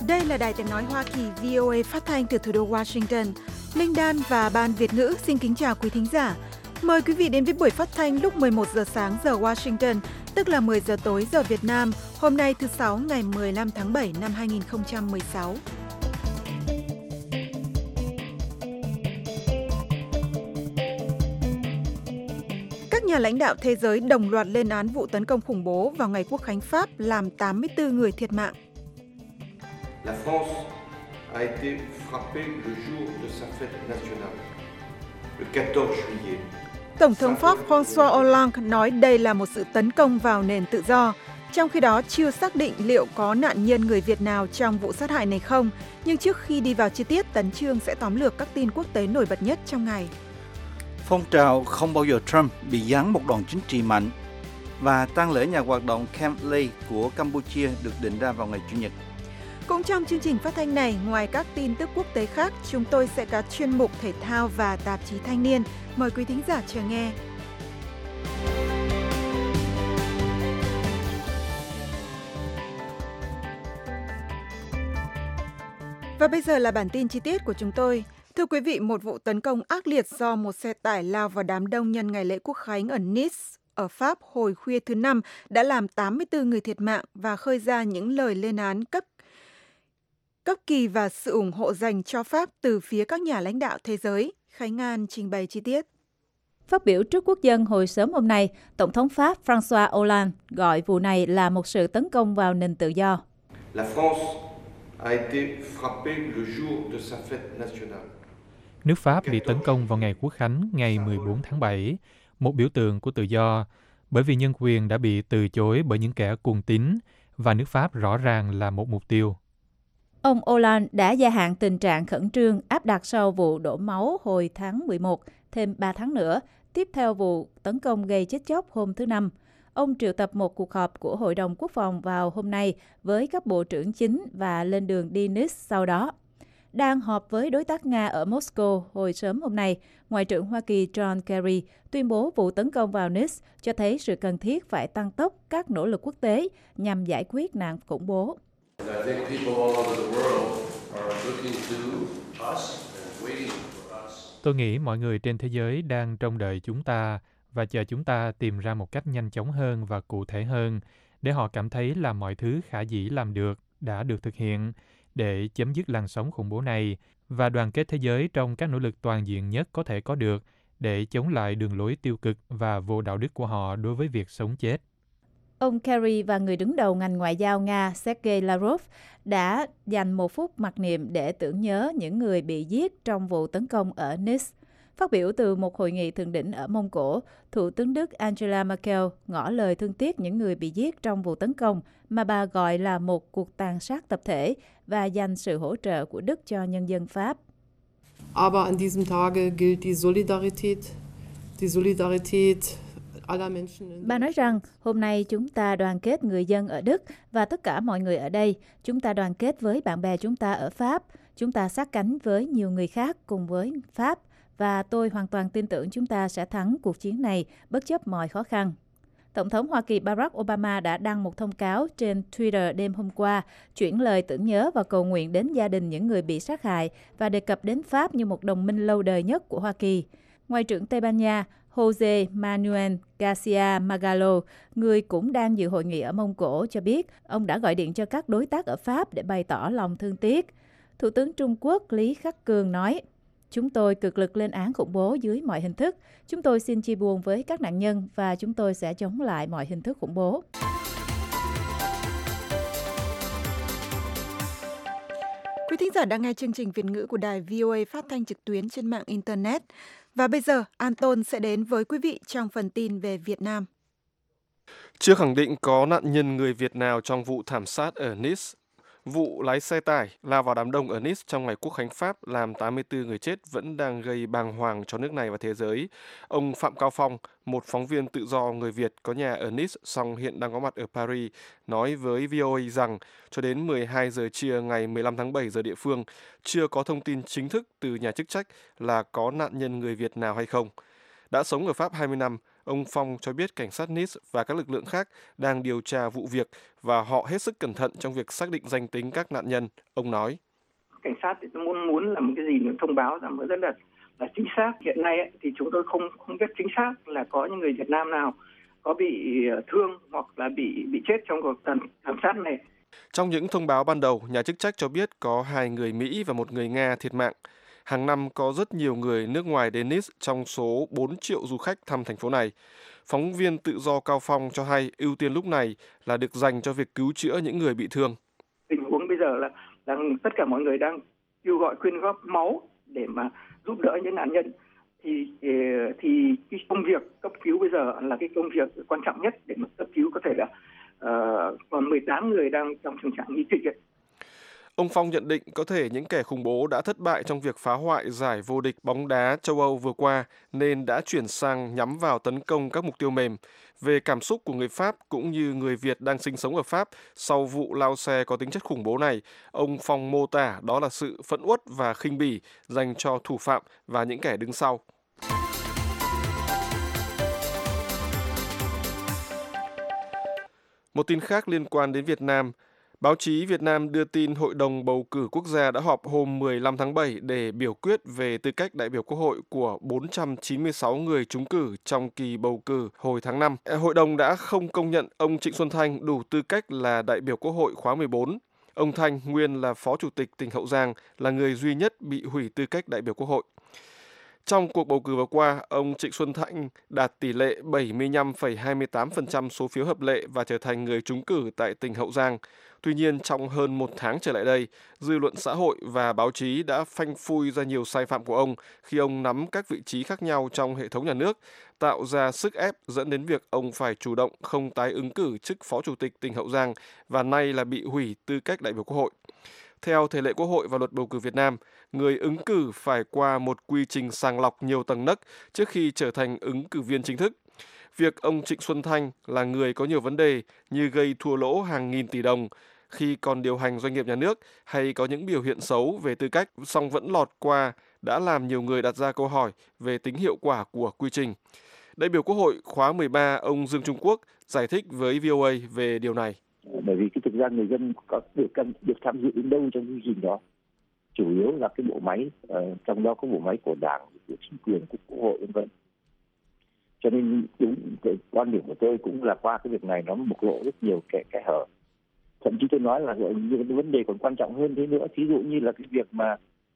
Đây là Đài Tiếng nói Hoa Kỳ VOA phát thanh từ thủ đô Washington. Linh Đan và Ban Việt ngữ xin kính chào quý thính giả. Mời quý vị đến với buổi phát thanh lúc 11 giờ sáng giờ Washington, tức là 10 giờ tối giờ Việt Nam, hôm nay thứ Sáu ngày 15 tháng 7 năm 2016. Các nhà lãnh đạo thế giới đồng loạt lên án vụ tấn công khủng bố vào ngày Quốc khánh Pháp làm 84 người thiệt mạng. La France a été frappée le jour de sa fête nationale, le 14 juillet. Tổng thống Pháp François Hollande nói đây là một sự tấn công vào nền tự do. Trong khi đó, chưa xác định liệu có nạn nhân người Việt nào trong vụ sát hại này không. Nhưng trước khi đi vào chi tiết, Tấn Chương sẽ tóm lược các tin quốc tế nổi bật nhất trong ngày. Phong trào không bao giờ Trump bị giáng một đòn chính trị mạnh. Và tang lễ nhà hoạt động Camp Lay của Campuchia được định ra vào ngày Chủ nhật. Cũng trong chương trình phát thanh này, ngoài các tin tức quốc tế khác, chúng tôi sẽ có chuyên mục thể thao và tạp chí thanh niên. Mời quý thính giả chờ nghe. Và bây giờ là bản tin chi tiết của chúng tôi. Thưa quý vị, một vụ tấn công ác liệt do một xe tải lao vào đám đông nhân ngày lễ Quốc khánh ở Nice, ở Pháp hồi khuya thứ Năm đã làm 84 người thiệt mạng và khơi ra những lời lên án cấp kỳ và sự ủng hộ dành cho Pháp từ phía các nhà lãnh đạo thế giới. Khánh An trình bày chi tiết. Phát biểu trước quốc dân hồi sớm hôm nay, Tổng thống Pháp François Hollande gọi vụ này là một sự tấn công vào nền tự do. La France a été frappée le jour de sa fête nationale. Nước Pháp bị tấn công vào ngày Quốc khánh ngày 14 tháng 7, một biểu tượng của tự do, bởi vì nhân quyền đã bị từ chối bởi những kẻ cuồng tín và nước Pháp rõ ràng là một mục tiêu. Ông Hollande đã gia hạn tình trạng khẩn trương áp đặt sau vụ đổ máu hồi tháng 11, thêm 3 tháng nữa, tiếp theo vụ tấn công gây chết chóc hôm thứ Năm. Ông triệu tập một cuộc họp của Hội đồng Quốc phòng vào hôm nay với các bộ trưởng chính và lên đường đi Nice sau đó. Đang họp với đối tác Nga ở Moscow hồi sớm hôm nay, Ngoại trưởng Hoa Kỳ John Kerry tuyên bố vụ tấn công vào Nice cho thấy sự cần thiết phải tăng tốc các nỗ lực quốc tế nhằm giải quyết nạn khủng bố. Tôi nghĩ mọi người trên thế giới đang trông đợi chúng ta và chờ chúng ta tìm ra một cách nhanh chóng hơn và cụ thể hơn để họ cảm thấy là mọi thứ khả dĩ làm được đã được thực hiện để chấm dứt làn sóng khủng bố này và đoàn kết thế giới trong các nỗ lực toàn diện nhất có thể có được để chống lại đường lối tiêu cực và vô đạo đức của họ đối với việc sống chết. Ông Kerry và người đứng đầu ngành ngoại giao Nga Sergei Lavrov đã dành 1 phút mặc niệm để tưởng nhớ những người bị giết trong vụ tấn công ở Nice. Phát biểu từ một hội nghị thượng đỉnh ở Mông Cổ, Thủ tướng Đức Angela Merkel ngỏ lời thương tiếc những người bị giết trong vụ tấn công mà bà gọi là một cuộc tàn sát tập thể và dành sự hỗ trợ của Đức cho nhân dân Pháp. Aber an diesem Tage gilt die Solidarität aller Menschen. Bà nói rằng hôm nay chúng ta đoàn kết người dân ở Đức và tất cả mọi người ở đây. Chúng ta đoàn kết với bạn bè chúng ta ở Pháp. Chúng ta sát cánh với nhiều người khác cùng với Pháp. Và tôi hoàn toàn tin tưởng chúng ta sẽ thắng cuộc chiến này bất chấp mọi khó khăn. Tổng thống Hoa Kỳ Barack Obama đã đăng một thông cáo trên Twitter đêm hôm qua, chuyển lời tưởng nhớ và cầu nguyện đến gia đình những người bị sát hại và đề cập đến Pháp như một đồng minh lâu đời nhất của Hoa Kỳ. Ngoại trưởng Tây Ban Nha José Manuel García Margallo, người cũng đang dự hội nghị ở Mông Cổ, cho biết ông đã gọi điện cho các đối tác ở Pháp để bày tỏ lòng thương tiếc. Thủ tướng Trung Quốc Lý Khắc Cường nói, chúng tôi cực lực lên án khủng bố dưới mọi hình thức. Chúng tôi xin chia buồn với các nạn nhân và chúng tôi sẽ chống lại mọi hình thức khủng bố. Quý thính giả đang nghe chương trình Việt ngữ của đài VOA phát thanh trực tuyến trên mạng Internet. Và bây giờ, Anton sẽ đến với quý vị trong phần tin về Việt Nam. Chưa khẳng định có nạn nhân người Việt nào trong vụ thảm sát ở Nice. Vụ lái xe tải lao vào đám đông ở Nice trong ngày Quốc khánh Pháp làm 84 người chết vẫn đang gây bàng hoàng cho nước này và thế giới. Ông Phạm Cao Phong, một phóng viên tự do người Việt có nhà ở Nice song hiện đang có mặt ở Paris, nói với VOA rằng cho đến 12 giờ trưa ngày 15 tháng 7 giờ địa phương, chưa có thông tin chính thức từ nhà chức trách là có nạn nhân người Việt nào hay không. Đã sống ở Pháp 20 năm, Ông Phong cho biết cảnh sát Nice và các lực lượng khác đang điều tra vụ việc và họ hết sức cẩn thận trong việc xác định danh tính các nạn nhân. Ông nói. Cảnh sát thì muốn làm cái gì nữa thông báo rằng rất là chính xác. Hiện nay thì chúng tôi không biết chính xác là có những người Việt Nam nào có bị thương hoặc là bị chết trong cuộc thảm sát này. Trong những thông báo ban đầu, nhà chức trách cho biết có 2 người Mỹ và 1 người Nga thiệt mạng. Hàng năm có rất nhiều người nước ngoài đến Nice trong số 4 triệu du khách thăm thành phố này. Phóng viên tự do Cao Phong cho hay ưu tiên lúc này là được dành cho việc cứu chữa những người bị thương. Tình huống bây giờ là tất cả mọi người đang kêu gọi quyên góp máu để mà giúp đỡ những nạn nhân. Thì cái công việc cấp cứu bây giờ là cái công việc quan trọng nhất để mà cấp cứu có thể là còn 18 người đang trong tình trạng nguy kịch. Ông Phong nhận định có thể những kẻ khủng bố đã thất bại trong việc phá hoại giải vô địch bóng đá châu Âu vừa qua nên đã chuyển sang nhắm vào tấn công các mục tiêu mềm. Về cảm xúc của người Pháp cũng như người Việt đang sinh sống ở Pháp sau vụ lao xe có tính chất khủng bố này, ông Phong mô tả đó là sự phẫn uất và khinh bỉ dành cho thủ phạm và những kẻ đứng sau. Một tin khác liên quan đến Việt Nam. Báo chí Việt Nam đưa tin Hội đồng Bầu cử Quốc gia đã họp hôm 15 tháng 7 để biểu quyết về tư cách đại biểu Quốc hội của 496 người trúng cử trong kỳ bầu cử hồi tháng 5. Hội đồng đã không công nhận ông Trịnh Xuân Thanh đủ tư cách là đại biểu Quốc hội khóa 14. Ông Thanh, nguyên là Phó Chủ tịch tỉnh Hậu Giang, là người duy nhất bị hủy tư cách đại biểu Quốc hội. Trong cuộc bầu cử vừa qua, ông Trịnh Xuân Thanh đạt tỷ lệ 75,28% số phiếu hợp lệ và trở thành người trúng cử tại tỉnh Hậu Giang. Tuy nhiên, trong hơn một tháng trở lại đây, dư luận xã hội và báo chí đã phanh phui ra nhiều sai phạm của ông khi ông nắm các vị trí khác nhau trong hệ thống nhà nước, tạo ra sức ép dẫn đến việc ông phải chủ động không tái ứng cử chức Phó Chủ tịch tỉnh Hậu Giang và nay là bị hủy tư cách đại biểu Quốc hội. Theo thể lệ Quốc hội và luật bầu cử Việt Nam, người ứng cử phải qua một quy trình sàng lọc nhiều tầng nấc trước khi trở thành ứng cử viên chính thức. Việc ông Trịnh Xuân Thanh là người có nhiều vấn đề như gây thua lỗ hàng nghìn tỷ đồng khi còn điều hành doanh nghiệp nhà nước hay có những biểu hiện xấu về tư cách song vẫn lọt qua đã làm nhiều người đặt ra câu hỏi về tính hiệu quả của quy trình. Đại biểu Quốc hội khóa 13 ông Dương Trung Quốc giải thích với VOA về điều này. Bởi vì thực ra người dân có được tham dự đến đâu trong quy trình đó, chủ yếu là cái bộ máy, trong đó có bộ máy của Đảng, của chính quyền, của Quốc hội v.v. Cho nên đúng cái quan điểm của tôi cũng là qua cái việc này nó bộc lộ rất nhiều cái hở. Thậm chí tôi nói là những cái vấn đề còn quan trọng hơn thế nữa, ví dụ như là cái việc mà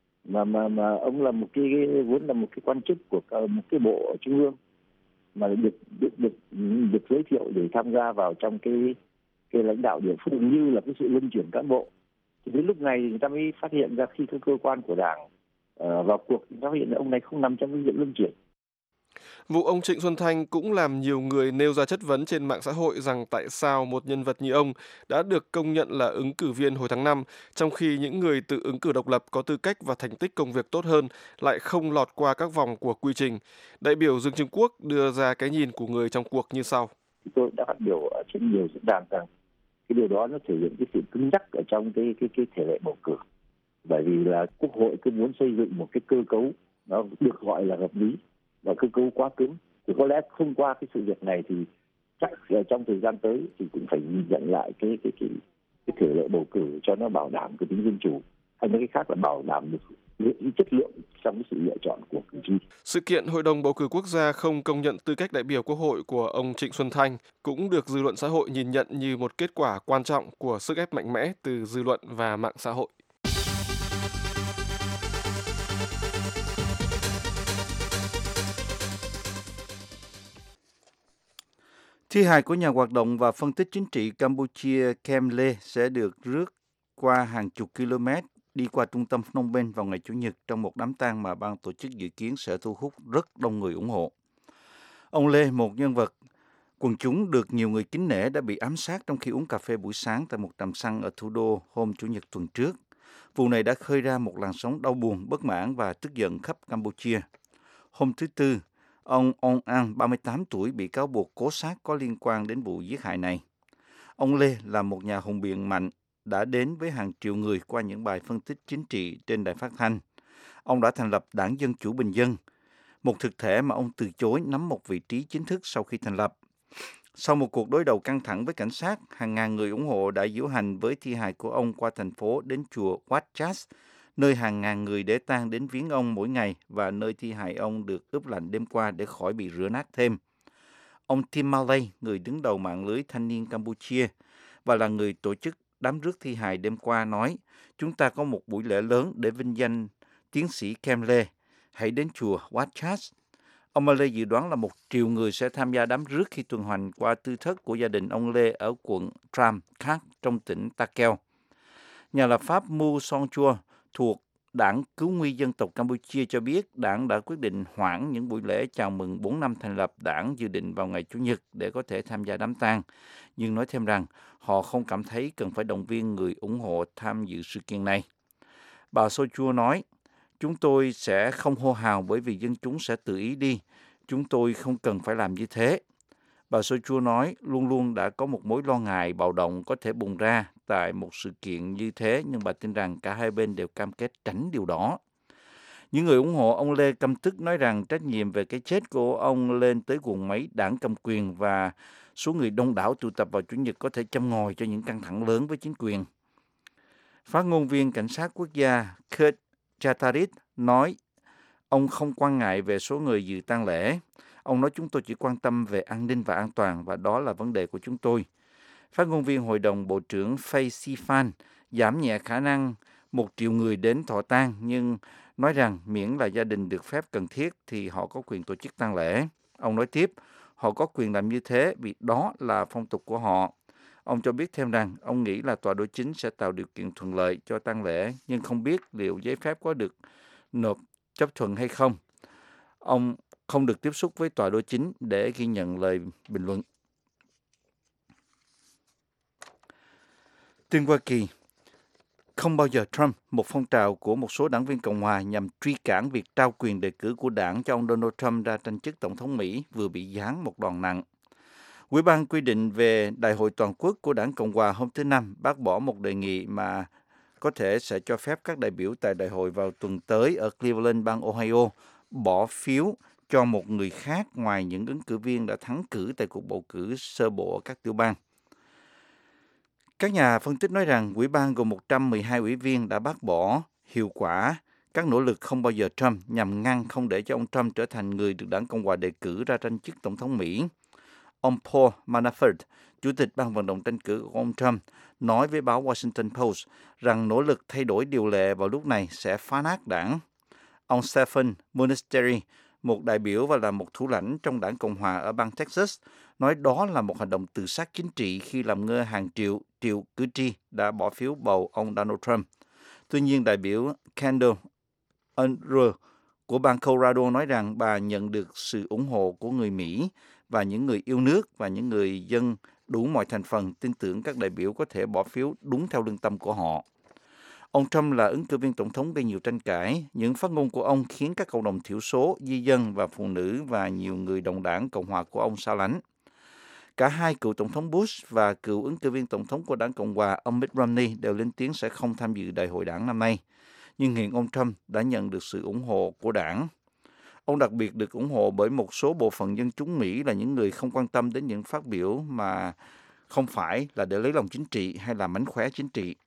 ông là một cái vốn là một cái quan chức của một cái bộ ở trung ương mà được giới thiệu để tham gia vào trong cái lãnh đạo địa phương như là cái sự luân chuyển cán bộ. Thì đến lúc này người ta mới phát hiện ra khi các cơ quan của Đảng vào cuộc, người ta phát hiện ra ông này không nằm trong cái diện luân chuyển. Vụ ông Trịnh Xuân Thanh cũng làm nhiều người nêu ra chất vấn trên mạng xã hội rằng tại sao một nhân vật như ông đã được công nhận là ứng cử viên hồi tháng 5, trong khi những người tự ứng cử độc lập có tư cách và thành tích công việc tốt hơn lại không lọt qua các vòng của quy trình. Đại biểu Dương Trung Quốc đưa ra cái nhìn của người trong cuộc như sau. Tôi đã phát biểu ở trên nhiều diễn đàn rằng cái điều đó nó thể hiện cái sự cứng nhắc ở trong cái thể lệ bầu cử. Bởi vì là Quốc hội cứ muốn xây dựng một cái cơ cấu nó được gọi là hợp lý, và cơ cấu quá cứng. Thì có lẽ không qua cái sự việc này thì chắc trong thời gian tới thì cũng phải nhìn nhận lại cái thể lệ bầu cử cho nó bảo đảm cái tính dân chủ, hay nói cái khác là bảo đảm được chất lượng trong cái sự lựa chọn của cử tri. Sự kiện Hội đồng Bầu cử Quốc gia không công nhận tư cách đại biểu Quốc hội của ông Trịnh Xuân Thanh cũng được dư luận xã hội nhìn nhận như một kết quả quan trọng của sức ép mạnh mẽ từ dư luận và mạng xã hội. Thi hài của nhà hoạt động và phân tích chính trị Campuchia Kem Lê sẽ được rước qua hàng chục km đi qua trung tâm Phnom Penh vào ngày Chủ nhật trong một đám tang mà ban tổ chức dự kiến sẽ thu hút rất đông người ủng hộ. Ông Lê, một nhân vật quần chúng được nhiều người kính nể, đã bị ám sát trong khi uống cà phê buổi sáng tại một trạm xăng ở thủ đô hôm Chủ nhật tuần trước. Vụ này đã khơi ra một làn sóng đau buồn, bất mãn và tức giận khắp Campuchia. Hôm thứ Tư, ông Ong An, 38 tuổi, bị cáo buộc cố sát có liên quan đến vụ giết hại này. Ông Lê là một nhà hùng biện mạnh, đã đến với hàng triệu người qua những bài phân tích chính trị trên đài phát thanh. Ông đã thành lập Đảng Dân Chủ Bình Dân, một thực thể mà ông từ chối nắm một vị trí chính thức sau khi thành lập. Sau một cuộc đối đầu căng thẳng với cảnh sát, hàng ngàn người ủng hộ đã diễu hành với thi hài của ông qua thành phố đến chùa Wat Chas, nơi hàng ngàn người để tang đến viếng ông mỗi ngày và nơi thi hài ông được ướp lạnh đêm qua để khỏi bị rửa nát thêm. Ông Tim Malay, người đứng đầu mạng lưới thanh niên Campuchia và là người tổ chức đám rước thi hài đêm qua nói, chúng ta có một buổi lễ lớn để vinh danh tiến sĩ Kem Lê. Hãy đến chùa Wat Chas. Ông Malay dự đoán là 1 triệu người sẽ tham gia đám rước khi tuần hành qua tư thất của gia đình ông Lê ở quận Tram Khat trong tỉnh Ta Keo. Nhà lập pháp Mu Songchua thuộc Đảng Cứu nguy dân tộc Campuchia cho biết đảng đã quyết định hoãn những buổi lễ chào mừng 4 năm thành lập đảng dự định vào ngày Chủ nhật để có thể tham gia đám tang, nhưng nói thêm rằng họ không cảm thấy cần phải động viên người ủng hộ tham dự sự kiện này. Bà Songchua nói, chúng tôi sẽ không hô hào bởi vì dân chúng sẽ tự ý đi. Chúng tôi không cần phải làm như thế. Bà Songchua nói luôn luôn đã có một mối lo ngại bạo động có thể bùng ra tại một sự kiện như thế, nhưng bà tin rằng cả hai bên đều cam kết tránh điều đó. Những người ủng hộ ông Lê căm tức nói rằng trách nhiệm về cái chết của ông lên tới guồng máy đảng cầm quyền và số người đông đảo tụ tập vào Chủ nhật có thể châm ngòi cho những căng thẳng lớn với chính quyền. Phát ngôn viên Cảnh sát Quốc gia Kurt Chatarit nói ông không quan ngại về số người dự tang lễ. Ông nói chúng tôi chỉ quan tâm về an ninh và an toàn và đó là vấn đề của chúng tôi. Phát ngôn viên Hội đồng Bộ trưởng Phai Siphan giảm nhẹ khả năng 1 triệu người đến thọ tang nhưng nói rằng miễn là gia đình được phép cần thiết thì họ có quyền tổ chức tang lễ. Ông nói tiếp, họ có quyền làm như thế vì đó là phong tục của họ. Ông cho biết thêm rằng ông nghĩ là tòa đối chính sẽ tạo điều kiện thuận lợi cho tang lễ nhưng không biết liệu giấy phép có được nộp chấp thuận hay không. Ông không được tiếp xúc với tòa đối chính để ghi nhận lời bình luận. Tin Hoa Kỳ, không bao giờ Trump, một phong trào của một số đảng viên Cộng hòa nhằm truy cản việc trao quyền đề cử của đảng cho ông Donald Trump ra tranh chức Tổng thống Mỹ vừa bị giáng một đòn nặng. Ủy ban quy định về Đại hội Toàn quốc của đảng Cộng hòa hôm thứ Năm bác bỏ một đề nghị mà có thể sẽ cho phép các đại biểu tại đại hội vào tuần tới ở Cleveland, bang Ohio, bỏ phiếu cho một người khác ngoài những ứng cử viên đã thắng cử tại cuộc bầu cử sơ bộ ở các tiểu bang. Các nhà phân tích nói rằng Ủy ban gồm 112 ủy viên đã bác bỏ hiệu quả các nỗ lực không bao giờ Trump nhằm ngăn không để cho ông Trump trở thành người được đảng Cộng hòa đề cử ra tranh chức Tổng thống Mỹ. Ông Paul Manafort, chủ tịch ban vận động tranh cử của ông Trump, nói với báo Washington Post rằng nỗ lực thay đổi điều lệ vào lúc này sẽ phá nát đảng. Ông Stephen Monasteri, một đại biểu và là một thủ lãnh trong đảng Cộng hòa ở bang Texas, nói đó là một hành động tự sát chính trị khi làm ngơ hàng triệu cử tri đã bỏ phiếu bầu ông Donald Trump. Tuy nhiên, đại biểu Kendall Unruh của bang Colorado nói rằng bà nhận được sự ủng hộ của người Mỹ và những người yêu nước và những người dân đủ mọi thành phần tin tưởng các đại biểu có thể bỏ phiếu đúng theo lương tâm của họ. Ông Trump là ứng cử viên tổng thống gây nhiều tranh cãi. Những phát ngôn của ông khiến các cộng đồng thiểu số, di dân và phụ nữ và nhiều người đồng đảng Cộng hòa của ông xa lánh. Cả hai cựu tổng thống Bush và cựu ứng cử viên tổng thống của đảng Cộng hòa, ông Mitt Romney, đều lên tiếng sẽ không tham dự đại hội đảng năm nay. Nhưng hiện ông Trump đã nhận được sự ủng hộ của đảng. Ông đặc biệt được ủng hộ bởi một số bộ phận dân chúng Mỹ là những người không quan tâm đến những phát biểu mà không phải là để lấy lòng chính trị hay là mánh khóe chính trị.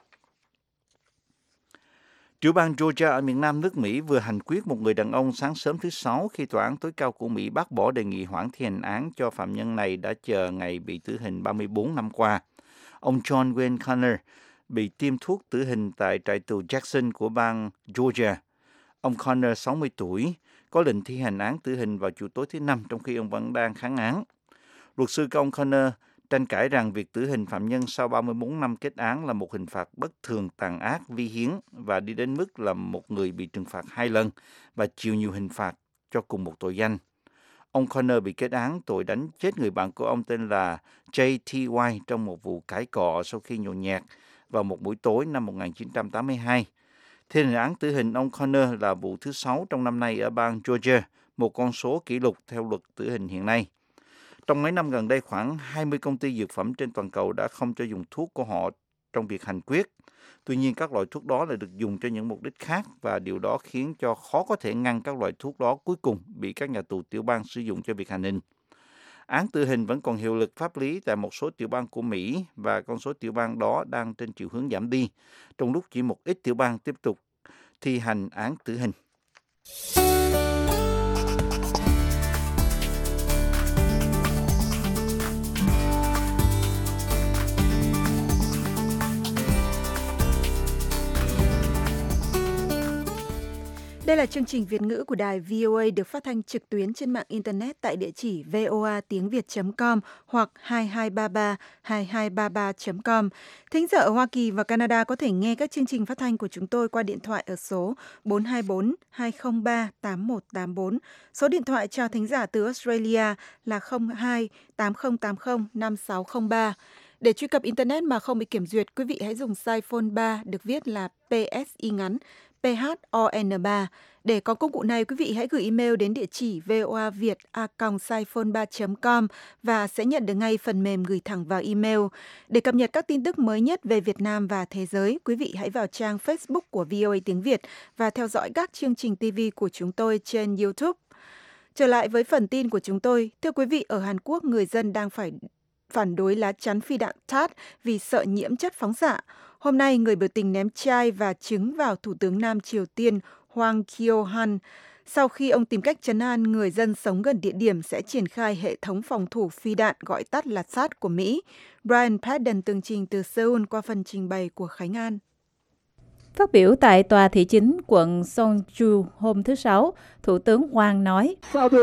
Tiểu bang Georgia ở miền nam nước Mỹ vừa hành quyết một người đàn ông sáng sớm thứ Sáu khi tòa án tối cao của Mỹ bác bỏ đề nghị hoãn thi hành án cho phạm nhân này đã chờ ngày bị tử hình 34 năm qua. Ông John Wayne Connor bị tiêm thuốc tử hình tại trại tù Jackson của bang Georgia. Ông Connor, 60 tuổi, có lệnh thi hành án tử hình vào chiều tối thứ Năm trong khi ông vẫn đang kháng án. Luật sư của ông Connor tranh cãi rằng việc tử hình phạm nhân sau 34 năm kết án là một hình phạt bất thường, tàn ác, vi hiến và đi đến mức là một người bị trừng phạt 2 lần và chịu nhiều hình phạt cho cùng một tội danh. Ông Connor bị kết án tội đánh chết người bạn của ông tên là J.T.Y. trong một vụ cãi cọ sau khi nhậu nhẹt vào một buổi tối năm 1982. Thi hành án tử hình ông Connor là vụ thứ 6 trong năm nay ở bang Georgia, một con số kỷ lục theo luật tử hình hiện nay. Trong mấy năm gần đây, khoảng 20 công ty dược phẩm trên toàn cầu đã không cho dùng thuốc của họ trong việc hành quyết. Tuy nhiên, các loại thuốc đó lại được dùng cho những mục đích khác và điều đó khiến cho khó có thể ngăn các loại thuốc đó cuối cùng bị các nhà tù tiểu bang sử dụng cho việc hành hình. Án tử hình vẫn còn hiệu lực pháp lý tại một số tiểu bang của Mỹ và con số tiểu bang đó đang trên chiều hướng giảm đi, trong lúc chỉ một ít tiểu bang tiếp tục thi hành án tử hình. Đây là chương trình Việt ngữ của đài VOA được phát thanh trực tuyến trên mạng Internet tại địa chỉ voatiengviet.com hoặc 2233 Thính giả ở Hoa Kỳ và Canada có thể nghe các chương trình phát thanh của chúng tôi qua điện thoại ở số 424 203 8184. Số điện thoại cho thính giả từ Australia là 02 8080 5603. Để truy cập Internet mà không bị kiểm duyệt, quý vị hãy dùng size phone 3 được viết là PSI ngắn PHON3. Để có công cụ này, quý vị hãy gửi email đến địa chỉ voaviet@saiphone3.com và sẽ nhận được ngay phần mềm gửi thẳng vào email. Để cập nhật các tin tức mới nhất về Việt Nam và thế giới, quý vị hãy vào trang Facebook của VOA Tiếng Việt và theo dõi các chương trình TV của chúng tôi trên YouTube. Trở lại với phần tin của chúng tôi. Thưa quý vị, ở Hàn Quốc, người dân đang phải phản đối lá chắn phi đạn THAAD vì sợ nhiễm chất phóng xạ. Hôm nay, người biểu tình ném chai và trứng vào Thủ tướng Nam Triều Tiên Hwang Kyo-han. Sau khi ông tìm cách trấn an người dân sống gần địa điểm sẽ triển khai hệ thống phòng thủ phi đạn gọi tắt là THAAD của Mỹ. Brian Padden tường trình từ Seoul qua phần trình bày của Khánh An. Phát biểu tại tòa thị chính quận Songju hôm thứ Sáu, Thủ tướng Hwang nói,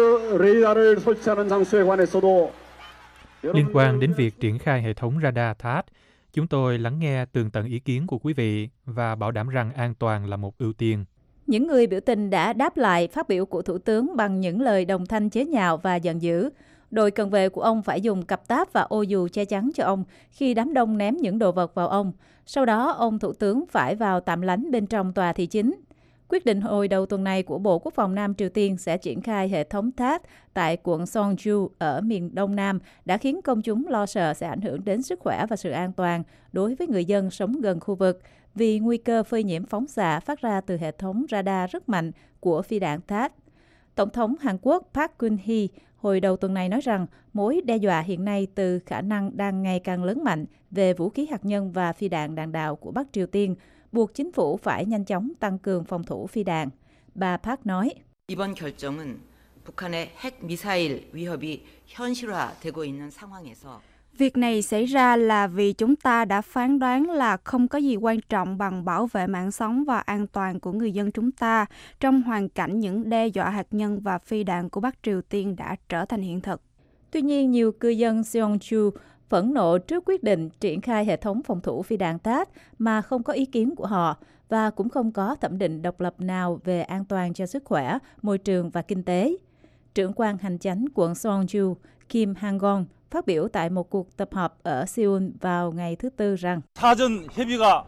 liên quan đến việc triển khai hệ thống radar THAAD, chúng tôi lắng nghe tường tận ý kiến của quý vị và bảo đảm rằng an toàn là một ưu tiên. Những người biểu tình đã đáp lại phát biểu của Thủ tướng bằng những lời đồng thanh chế nhạo và giận dữ. Đội cận vệ của ông phải dùng cặp táp và ô dù che chắn cho ông khi đám đông ném những đồ vật vào ông. Sau đó, ông Thủ tướng phải vào tạm lánh bên trong tòa thị chính. Quyết định hồi đầu tuần này của Bộ Quốc phòng Nam Triều Tiên sẽ triển khai hệ thống THAAD tại quận Songju ở miền Đông Nam đã khiến công chúng lo sợ sẽ ảnh hưởng đến sức khỏe và sự an toàn đối với người dân sống gần khu vực vì nguy cơ phơi nhiễm phóng xạ phát ra từ hệ thống radar rất mạnh của phi đạn THAAD. Tổng thống Hàn Quốc Park Geun-hye hồi đầu tuần này nói rằng mối đe dọa hiện nay từ khả năng đang ngày càng lớn mạnh về vũ khí hạt nhân và phi đạn đạn đạo của Bắc Triều Tiên buộc chính phủ phải nhanh chóng tăng cường phòng thủ phi đạn. Bà Park nói, 이번 결정은 북한의 핵 미사일 위협이 현실화되고 있는 상황에서 việc này xảy ra là vì chúng ta đã phán đoán là không có gì quan trọng bằng bảo vệ mạng sống và an toàn của người dân chúng ta trong hoàn cảnh những đe dọa hạt nhân và phi đạn của Bắc Triều Tiên đã trở thành hiện thực. Tuy nhiên, nhiều cư dân Seongju phẫn nộ trước quyết định triển khai hệ thống phòng thủ phi đạn THAAD mà không có ý kiến của họ và cũng không có thẩm định độc lập nào về an toàn cho sức khỏe, môi trường và kinh tế. Trưởng quan hành chánh quận Songju, Kim Hang-gon, phát biểu tại một cuộc tập họp ở Seoul vào ngày thứ Tư rằng 사전 협의가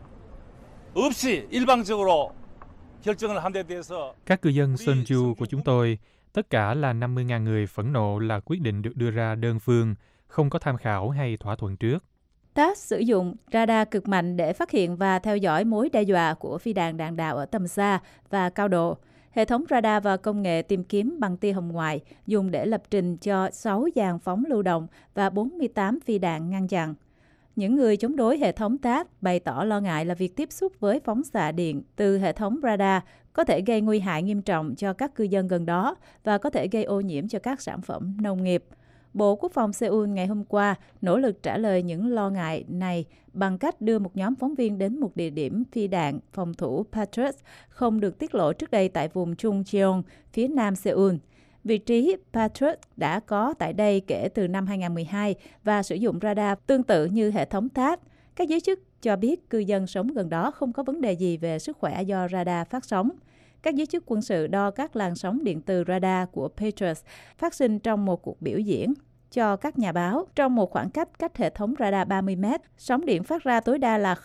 없이 일방적으로 결정을 한 데 대해서 các cư dân Songju của chúng tôi, tất cả là 50.000 người phẫn nộ là quyết định được đưa ra đơn phương, không có tham khảo hay thỏa thuận trước. THAAD sử dụng radar cực mạnh để phát hiện và theo dõi mối đe dọa của phi đạn đạn đạo ở tầm xa và cao độ. Hệ thống radar và công nghệ tìm kiếm bằng tia hồng ngoại dùng để lập trình cho 6 dàn phóng lưu động và 48 phi đạn ngăn chặn. Những người chống đối hệ thống THAAD bày tỏ lo ngại là việc tiếp xúc với phóng xạ điện từ hệ thống radar có thể gây nguy hại nghiêm trọng cho các cư dân gần đó và có thể gây ô nhiễm cho các sản phẩm nông nghiệp. Bộ Quốc phòng Seoul ngày hôm qua nỗ lực trả lời những lo ngại này bằng cách đưa một nhóm phóng viên đến một địa điểm phi đạn phòng thủ Patriot không được tiết lộ trước đây tại vùng Chungcheong, phía nam Seoul. Vị trí Patriot đã có tại đây kể từ năm 2012 và sử dụng radar tương tự như hệ thống THAAD. Các giới chức cho biết cư dân sống gần đó không có vấn đề gì về sức khỏe do radar phát sóng. Các giới chức quân sự đo các làn sóng điện từ radar của Patriot phát sinh trong một cuộc biểu diễn cho các nhà báo. Trong một khoảng cách hệ thống radar 30 mét, sóng điện phát ra tối đa là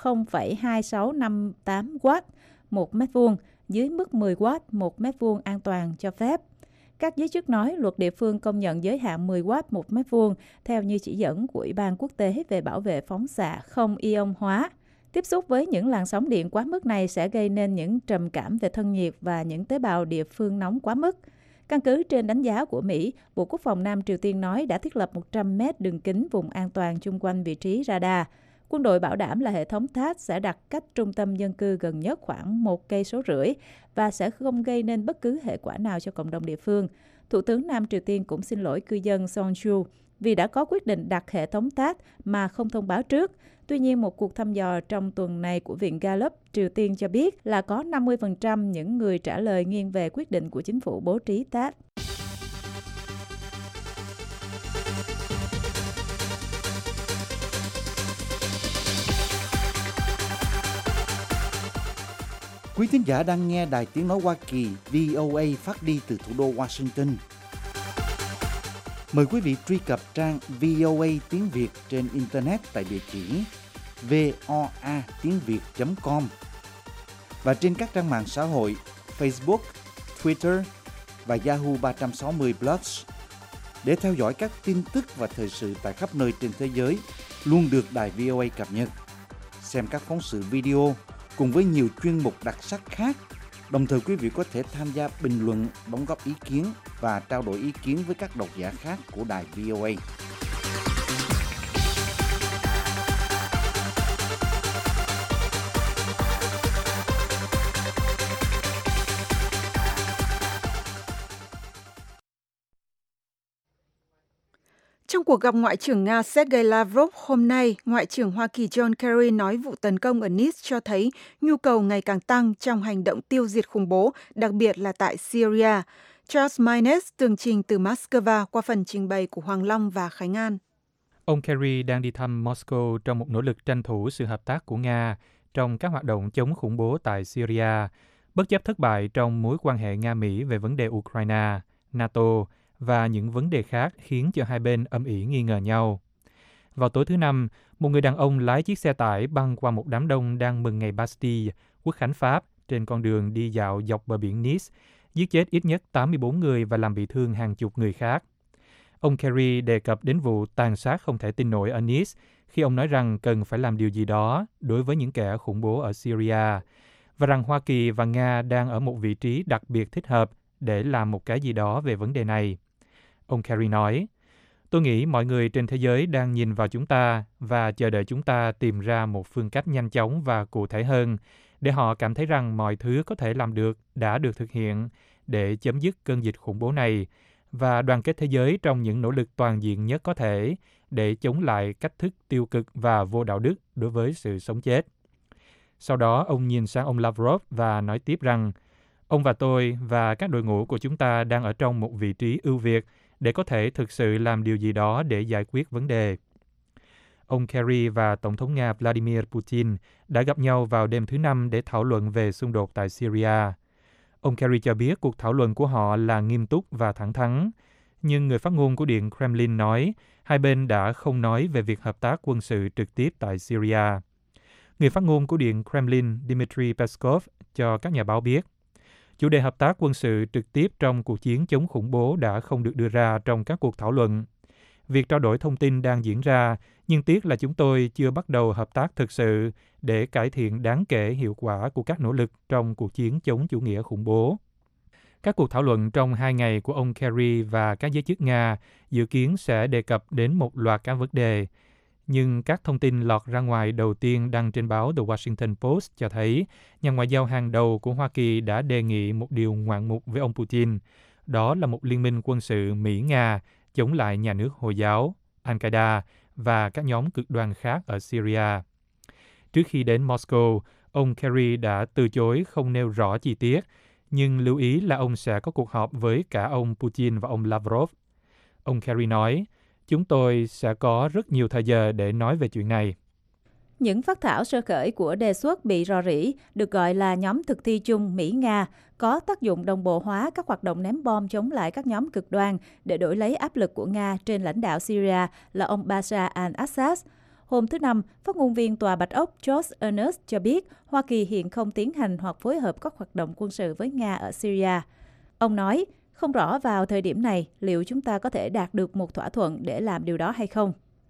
0,2658 W một mét vuông, dưới mức 10 W một mét vuông an toàn cho phép. Các giới chức nói luật địa phương công nhận giới hạn 10 W một mét vuông theo như chỉ dẫn của Ủy ban Quốc tế về bảo vệ phóng xạ không ion hóa. Tiếp xúc với những làn sóng điện quá mức này sẽ gây nên những trầm cảm về thân nhiệt và những tế bào địa phương nóng quá mức. Căn cứ trên đánh giá của Mỹ, Bộ Quốc phòng Nam Triều Tiên nói đã thiết lập 100 mét đường kính vùng an toàn chung quanh vị trí radar. Quân đội bảo đảm là hệ thống THAAD sẽ đặt cách trung tâm dân cư gần nhất khoảng 1,5 cây số và sẽ không gây nên bất cứ hệ quả nào cho cộng đồng địa phương. Thủ tướng Nam Triều Tiên cũng xin lỗi cư dân Seongju vì đã có quyết định đặt hệ thống THAAD mà không thông báo trước. Tuy nhiên, một cuộc thăm dò trong tuần này của Viện Gallup Triều Tiên cho biết là có 50% những người trả lời nghiêng về quyết định của chính phủ bố trí THAAD. Quý thính giả đang nghe Đài Tiếng Nói Hoa Kỳ VOA phát đi từ thủ đô Washington. Mời quý vị truy cập trang VOA tiếng Việt trên Internet tại địa chỉ voatiengviet.com và trên các trang mạng xã hội Facebook, Twitter và Yahoo 360 Plus để theo dõi các tin tức và thời sự tại khắp nơi trên thế giới luôn được Đài VOA cập nhật. Xem các phóng sự video cùng với nhiều chuyên mục đặc sắc khác. Đồng thời quý vị có thể tham gia bình luận, đóng góp ý kiến và trao đổi ý kiến với các độc giả khác của đài VOA. Trong cuộc gặp Ngoại trưởng Nga Sergei Lavrov hôm nay, Ngoại trưởng Hoa Kỳ John Kerry nói vụ tấn công ở Nice cho thấy nhu cầu ngày càng tăng trong hành động tiêu diệt khủng bố, đặc biệt là tại Syria. Charles Maynes tường trình từ Moscow qua phần trình bày của Hoàng Long và Khánh An. Ông Kerry đang đi thăm Moscow trong một nỗ lực tranh thủ sự hợp tác của Nga trong các hoạt động chống khủng bố tại Syria, bất chấp thất bại trong mối quan hệ Nga-Mỹ về vấn đề Ukraine, NATO và những vấn đề khác khiến cho hai bên âm ỉ nghi ngờ nhau. Vào tối thứ Năm, một người đàn ông lái chiếc xe tải băng qua một đám đông đang mừng ngày Bastille, Quốc khánh Pháp, trên con đường đi dạo dọc bờ biển Nice, giết chết ít nhất 84 người và làm bị thương hàng chục người khác. Ông Kerry đề cập đến vụ tàn sát không thể tin nổi ở Nice khi ông nói rằng cần phải làm điều gì đó đối với những kẻ khủng bố ở Syria, và rằng Hoa Kỳ và Nga đang ở một vị trí đặc biệt thích hợp để làm một cái gì đó về vấn đề này. Ông Kerry nói, tôi nghĩ mọi người trên thế giới đang nhìn vào chúng ta và chờ đợi chúng ta tìm ra một phương cách nhanh chóng và cụ thể hơn để họ cảm thấy rằng mọi thứ có thể làm được đã được thực hiện để chấm dứt cơn dịch khủng bố này và đoàn kết thế giới trong những nỗ lực toàn diện nhất có thể để chống lại cách thức tiêu cực và vô đạo đức đối với sự sống chết. Sau đó, ông nhìn sang ông Lavrov và nói tiếp rằng, ông và tôi và các đội ngũ của chúng ta đang ở trong một vị trí ưu việt để có thể thực sự làm điều gì đó để giải quyết vấn đề. Ông Kerry và Tổng thống Nga Vladimir Putin đã gặp nhau vào đêm thứ Năm để thảo luận về xung đột tại Syria. Ông Kerry cho biết cuộc thảo luận của họ là nghiêm túc và thẳng thắn, nhưng người phát ngôn của Điện Kremlin nói hai bên đã không nói về việc hợp tác quân sự trực tiếp tại Syria. Người phát ngôn của Điện Kremlin Dmitry Peskov cho các nhà báo biết, chủ đề hợp tác quân sự trực tiếp trong cuộc chiến chống khủng bố đã không được đưa ra trong các cuộc thảo luận. Việc trao đổi thông tin đang diễn ra, nhưng tiếc là chúng tôi chưa bắt đầu hợp tác thực sự để cải thiện đáng kể hiệu quả của các nỗ lực trong cuộc chiến chống chủ nghĩa khủng bố. Các cuộc thảo luận trong 2 ngày của ông Kerry và các giới chức Nga dự kiến sẽ đề cập đến một loạt các vấn đề. Nhưng các thông tin lọt ra ngoài đầu tiên đăng trên báo The Washington Post cho thấy nhà ngoại giao hàng đầu của Hoa Kỳ đã đề nghị một điều ngoạn mục với ông Putin. Đó là một liên minh quân sự Mỹ-Nga chống lại nhà nước Hồi giáo, Al-Qaeda và các nhóm cực đoan khác ở Syria. Trước khi đến Moscow, ông Kerry đã từ chối không nêu rõ chi tiết, nhưng lưu ý là ông sẽ có cuộc họp với cả ông Putin và ông Lavrov. Ông Kerry nói, chúng tôi sẽ có rất nhiều thời giờ để nói về chuyện này. Những phác thảo sơ khởi của đề xuất bị rò rỉ, được gọi là nhóm thực thi chung Mỹ-Nga, có tác dụng đồng bộ hóa các hoạt động ném bom chống lại các nhóm cực đoan để đổi lấy áp lực của Nga trên lãnh đạo Syria là ông Bashar al-Assad. Hôm thứ Năm, phát ngôn viên Tòa Bạch Ốc George Earnest cho biết Hoa Kỳ hiện không tiến hành hoặc phối hợp các hoạt động quân sự với Nga ở Syria. Ông nói, không rõ vào thời điểm này liệu chúng ta có thể đạt được một thỏa thuận để làm điều đó hay không.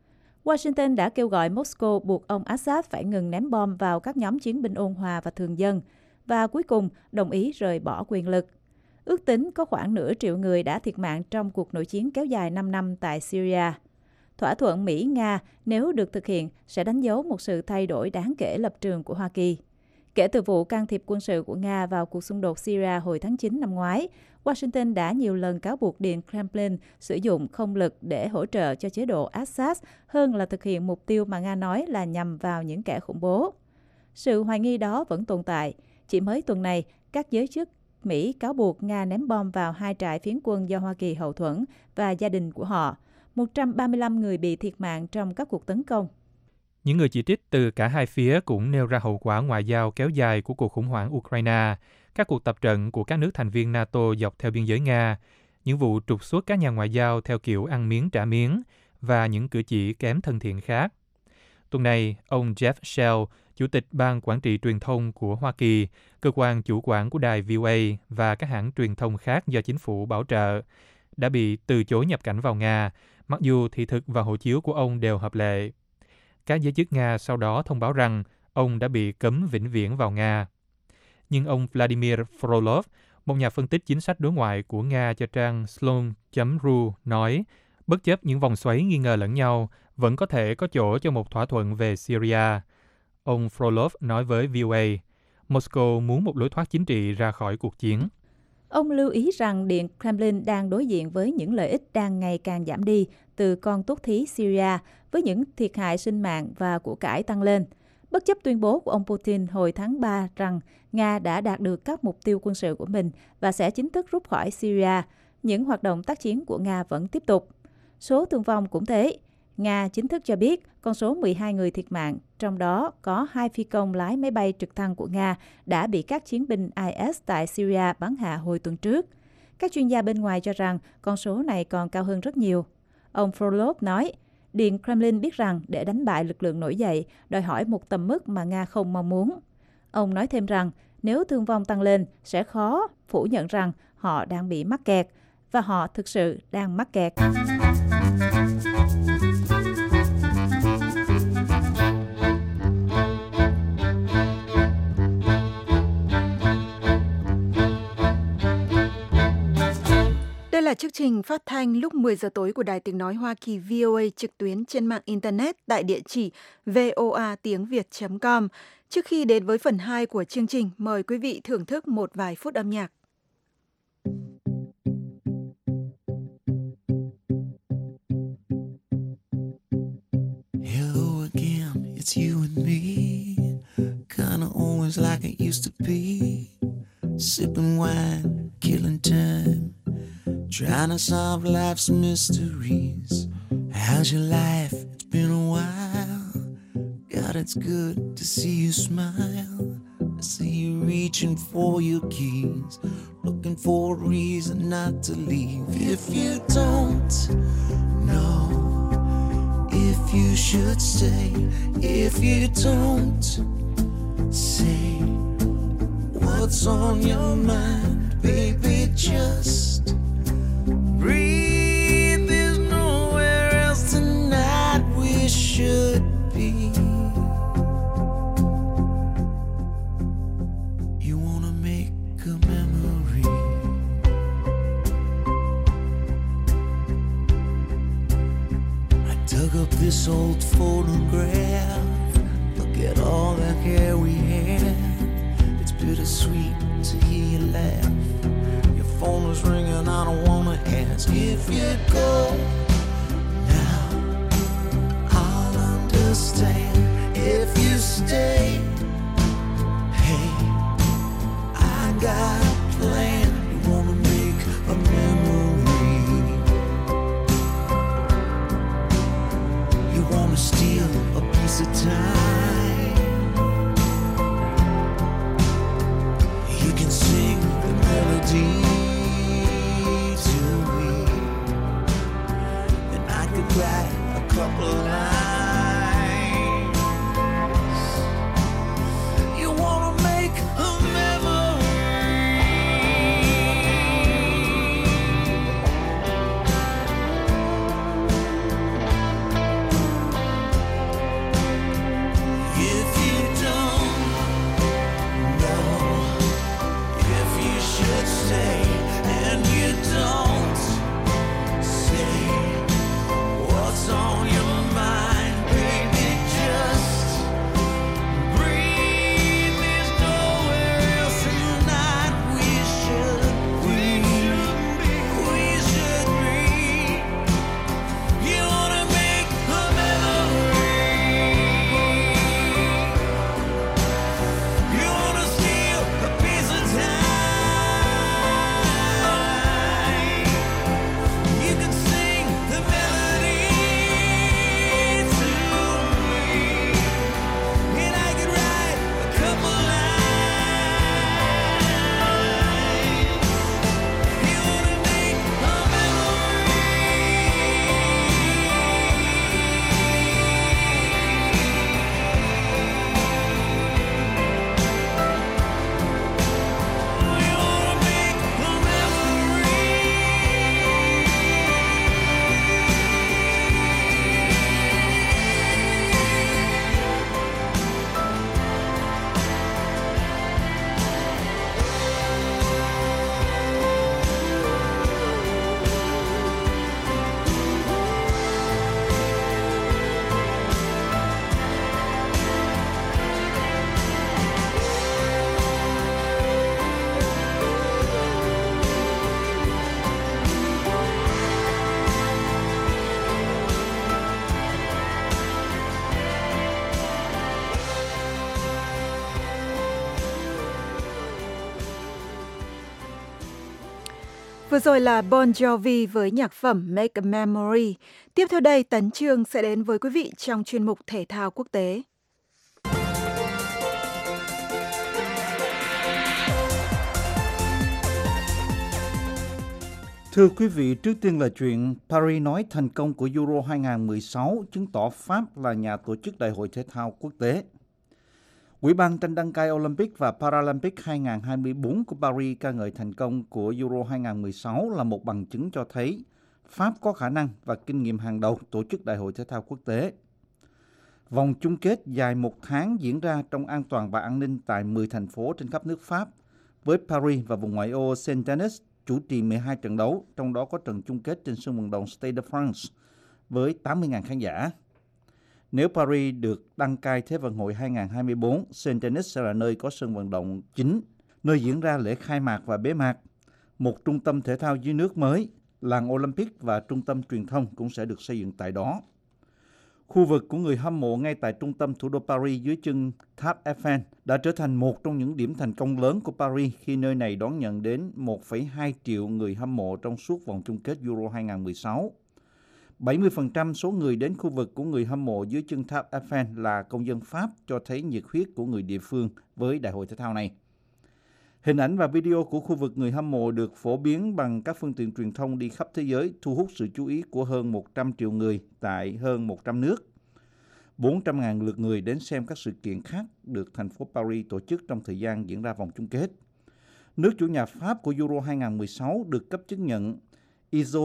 Washington đã kêu gọi Moscow buộc ông Assad phải ngừng ném bom vào các nhóm chiến binh ôn hòa và thường dân, và cuối cùng đồng ý rời bỏ quyền lực. Ước tính có khoảng nửa triệu người đã thiệt mạng trong cuộc nội chiến kéo dài 5 năm tại Syria. Thỏa thuận Mỹ-Nga nếu được thực hiện sẽ đánh dấu một sự thay đổi đáng kể lập trường của Hoa Kỳ. Kể từ vụ can thiệp quân sự của Nga vào cuộc xung đột Syria hồi tháng 9 năm ngoái, Washington đã nhiều lần cáo buộc Điện Kremlin sử dụng không lực để hỗ trợ cho chế độ Assad hơn là thực hiện mục tiêu mà Nga nói là nhằm vào những kẻ khủng bố. Sự hoài nghi đó vẫn tồn tại. Chỉ mới tuần này, các giới chức Mỹ cáo buộc Nga ném bom vào 2 trại phiến quân do Hoa Kỳ hậu thuẫn và gia đình của họ. 135 người bị thiệt mạng trong các cuộc tấn công. Những người chỉ trích từ cả hai phía cũng nêu ra hậu quả ngoại giao kéo dài của cuộc khủng hoảng Ukraine, các cuộc tập trận của các nước thành viên NATO dọc theo biên giới Nga, những vụ trục xuất các nhà ngoại giao theo kiểu ăn miếng trả miếng và những cử chỉ kém thân thiện khác. Tuần này, ông Jeff Shell, Chủ tịch Ban Quản trị Truyền thông của Hoa Kỳ, cơ quan chủ quản của đài VOA và các hãng truyền thông khác do chính phủ bảo trợ, đã bị từ chối nhập cảnh vào Nga, mặc dù thị thực và hộ chiếu của ông đều hợp lệ. Các giới chức Nga sau đó thông báo rằng ông đã bị cấm vĩnh viễn vào Nga. Nhưng ông Vladimir Frolov, một nhà phân tích chính sách đối ngoại của Nga cho trang Slon.ru, nói, bất chấp những vòng xoáy nghi ngờ lẫn nhau, vẫn có thể có chỗ cho một thỏa thuận về Syria. Ông Frolov nói với VOA, Moscow muốn một lối thoát chính trị ra khỏi cuộc chiến. Ông lưu ý rằng Điện Kremlin đang đối diện với những lợi ích đang ngày càng giảm đi từ con tốt thí Syria, với những thiệt hại sinh mạng và của cải tăng lên. Bất chấp tuyên bố của ông Putin hồi tháng 3 rằng Nga đã đạt được các mục tiêu quân sự của mình và sẽ chính thức rút khỏi Syria, những hoạt động tác chiến của Nga vẫn tiếp tục. Số thương vong cũng thế. Nga chính thức cho biết con số 12 người thiệt mạng, trong đó có 2 phi công lái máy bay trực thăng của Nga đã bị các chiến binh IS tại Syria bắn hạ hồi tuần trước. Các chuyên gia bên ngoài cho rằng con số này còn cao hơn rất nhiều. Ông Frolov nói, Điện Kremlin biết rằng để đánh bại lực lượng nổi dậy đòi hỏi một tầm mức mà Nga không mong muốn. Ông nói thêm rằng nếu thương vong tăng lên sẽ khó phủ nhận rằng họ đang bị mắc kẹt, và họ thực sự đang mắc kẹt. Đây là chương trình phát thanh lúc 10 giờ tối của Đài Tiếng Nói Hoa Kỳ VOA trực tuyến trên mạng Internet tại địa chỉ voatiengviet.com. Trước khi đến với phần 2 của chương trình, mời quý vị thưởng thức một vài phút âm nhạc. Hello again, it's you and me, kinda always like it used to be, sipping wine, killing time, trying to solve life's mysteries. How's your life? It's been a while. God, it's good to see you smile. I see you reaching for your keys, looking for a reason not to leave. If you don't know if you should stay, if you don't say what's on your mind, baby, just breathe. There's nowhere else tonight we should be. You wanna make a memory. I dug up this old photograph. Look at all the hair we had. It's bittersweet to hear you laugh. Your phone was ringing, I don't wanna ask. If you go now, I'll understand. If you stay, hey, I got a plan. You wanna make a memory. You wanna steal a piece of time. You can sing the melody to me, and I could write a couple lines. You wanna make a memory. Vừa rồi là Bon Jovi với nhạc phẩm Make a Memory. Tiếp theo đây, Tấn Chương sẽ đến với quý vị trong chuyên mục Thể thao quốc tế. Thưa quý vị, trước tiên là chuyện Paris nói thành công của Euro 2016 chứng tỏ Pháp là nhà tổ chức Đại hội Thể thao quốc tế. Ủy ban tranh đăng cai Olympic và Paralympic 2024 của Paris ca ngợi thành công của Euro 2016 là một bằng chứng cho thấy Pháp có khả năng và kinh nghiệm hàng đầu tổ chức Đại hội Thể thao quốc tế. Vòng chung kết dài một tháng diễn ra trong an toàn và an ninh tại 10 thành phố trên khắp nước Pháp, với Paris và vùng ngoại ô Saint-Denis chủ trì 12 trận đấu, trong đó có trận chung kết trên sân vận động Stade de France với 80.000 khán giả. Nếu Paris được đăng cai Thế vận hội 2024, Saint-Denis sẽ là nơi có sân vận động chính, nơi diễn ra lễ khai mạc và bế mạc. Một trung tâm thể thao dưới nước mới, làng Olympic và trung tâm truyền thông cũng sẽ được xây dựng tại đó. Khu vực của người hâm mộ ngay tại trung tâm thủ đô Paris dưới chân tháp Eiffel đã trở thành một trong những điểm thành công lớn của Paris khi nơi này đón nhận đến 1,2 triệu người hâm mộ trong suốt vòng chung kết Euro 2016. 70% số người đến khu vực của người hâm mộ dưới chân tháp Eiffel là công dân Pháp, cho thấy nhiệt huyết của người địa phương với đại hội thể thao này. Hình ảnh và video của khu vực người hâm mộ được phổ biến bằng các phương tiện truyền thông đi khắp thế giới, thu hút sự chú ý của hơn 100 triệu người tại hơn 100 nước. 400.000 lượt người đến xem các sự kiện khác được thành phố Paris tổ chức trong thời gian diễn ra vòng chung kết. Nước chủ nhà Pháp của Euro 2016 được cấp chứng nhận ISO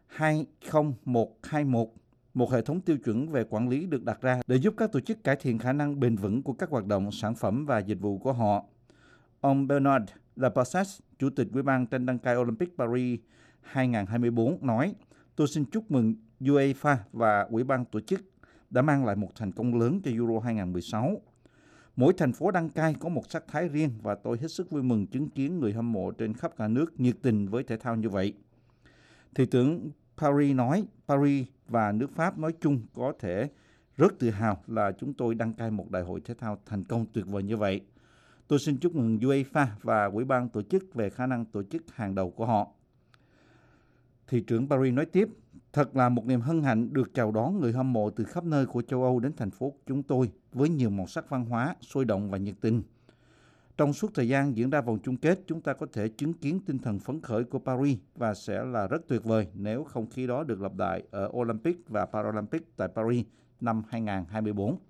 20121, một hệ thống tiêu chuẩn về quản lý được đặt ra để giúp các tổ chức cải thiện khả năng bền vững của các hoạt động, sản phẩm và dịch vụ của họ. Ông Bernard Lapasset, Chủ tịch Ủy ban tranh đăng cai Olympic Paris 2024 nói, tôi xin chúc mừng UEFA và Ủy ban tổ chức đã mang lại một thành công lớn cho Euro 2016. Mỗi thành phố đăng cai có một sắc thái riêng và tôi hết sức vui mừng chứng kiến người hâm mộ trên khắp cả nước nhiệt tình với thể thao như vậy. Thị trưởng Paris nói, Paris và nước Pháp nói chung có thể rất tự hào là chúng tôi đăng cai một đại hội thể thao thành công tuyệt vời như vậy. Tôi xin chúc mừng UEFA và Ủy ban tổ chức về khả năng tổ chức hàng đầu của họ. Thị trưởng Paris nói tiếp, thật là một niềm hân hạnh được chào đón người hâm mộ từ khắp nơi của châu Âu đến thành phố chúng tôi với nhiều màu sắc văn hóa, sôi động và nhiệt tình. Trong suốt thời gian diễn ra vòng chung kết, chúng ta có thể chứng kiến tinh thần phấn khởi của Paris và sẽ là rất tuyệt vời nếu không khí đó được lặp lại ở Olympic và Paralympic tại Paris năm 2024.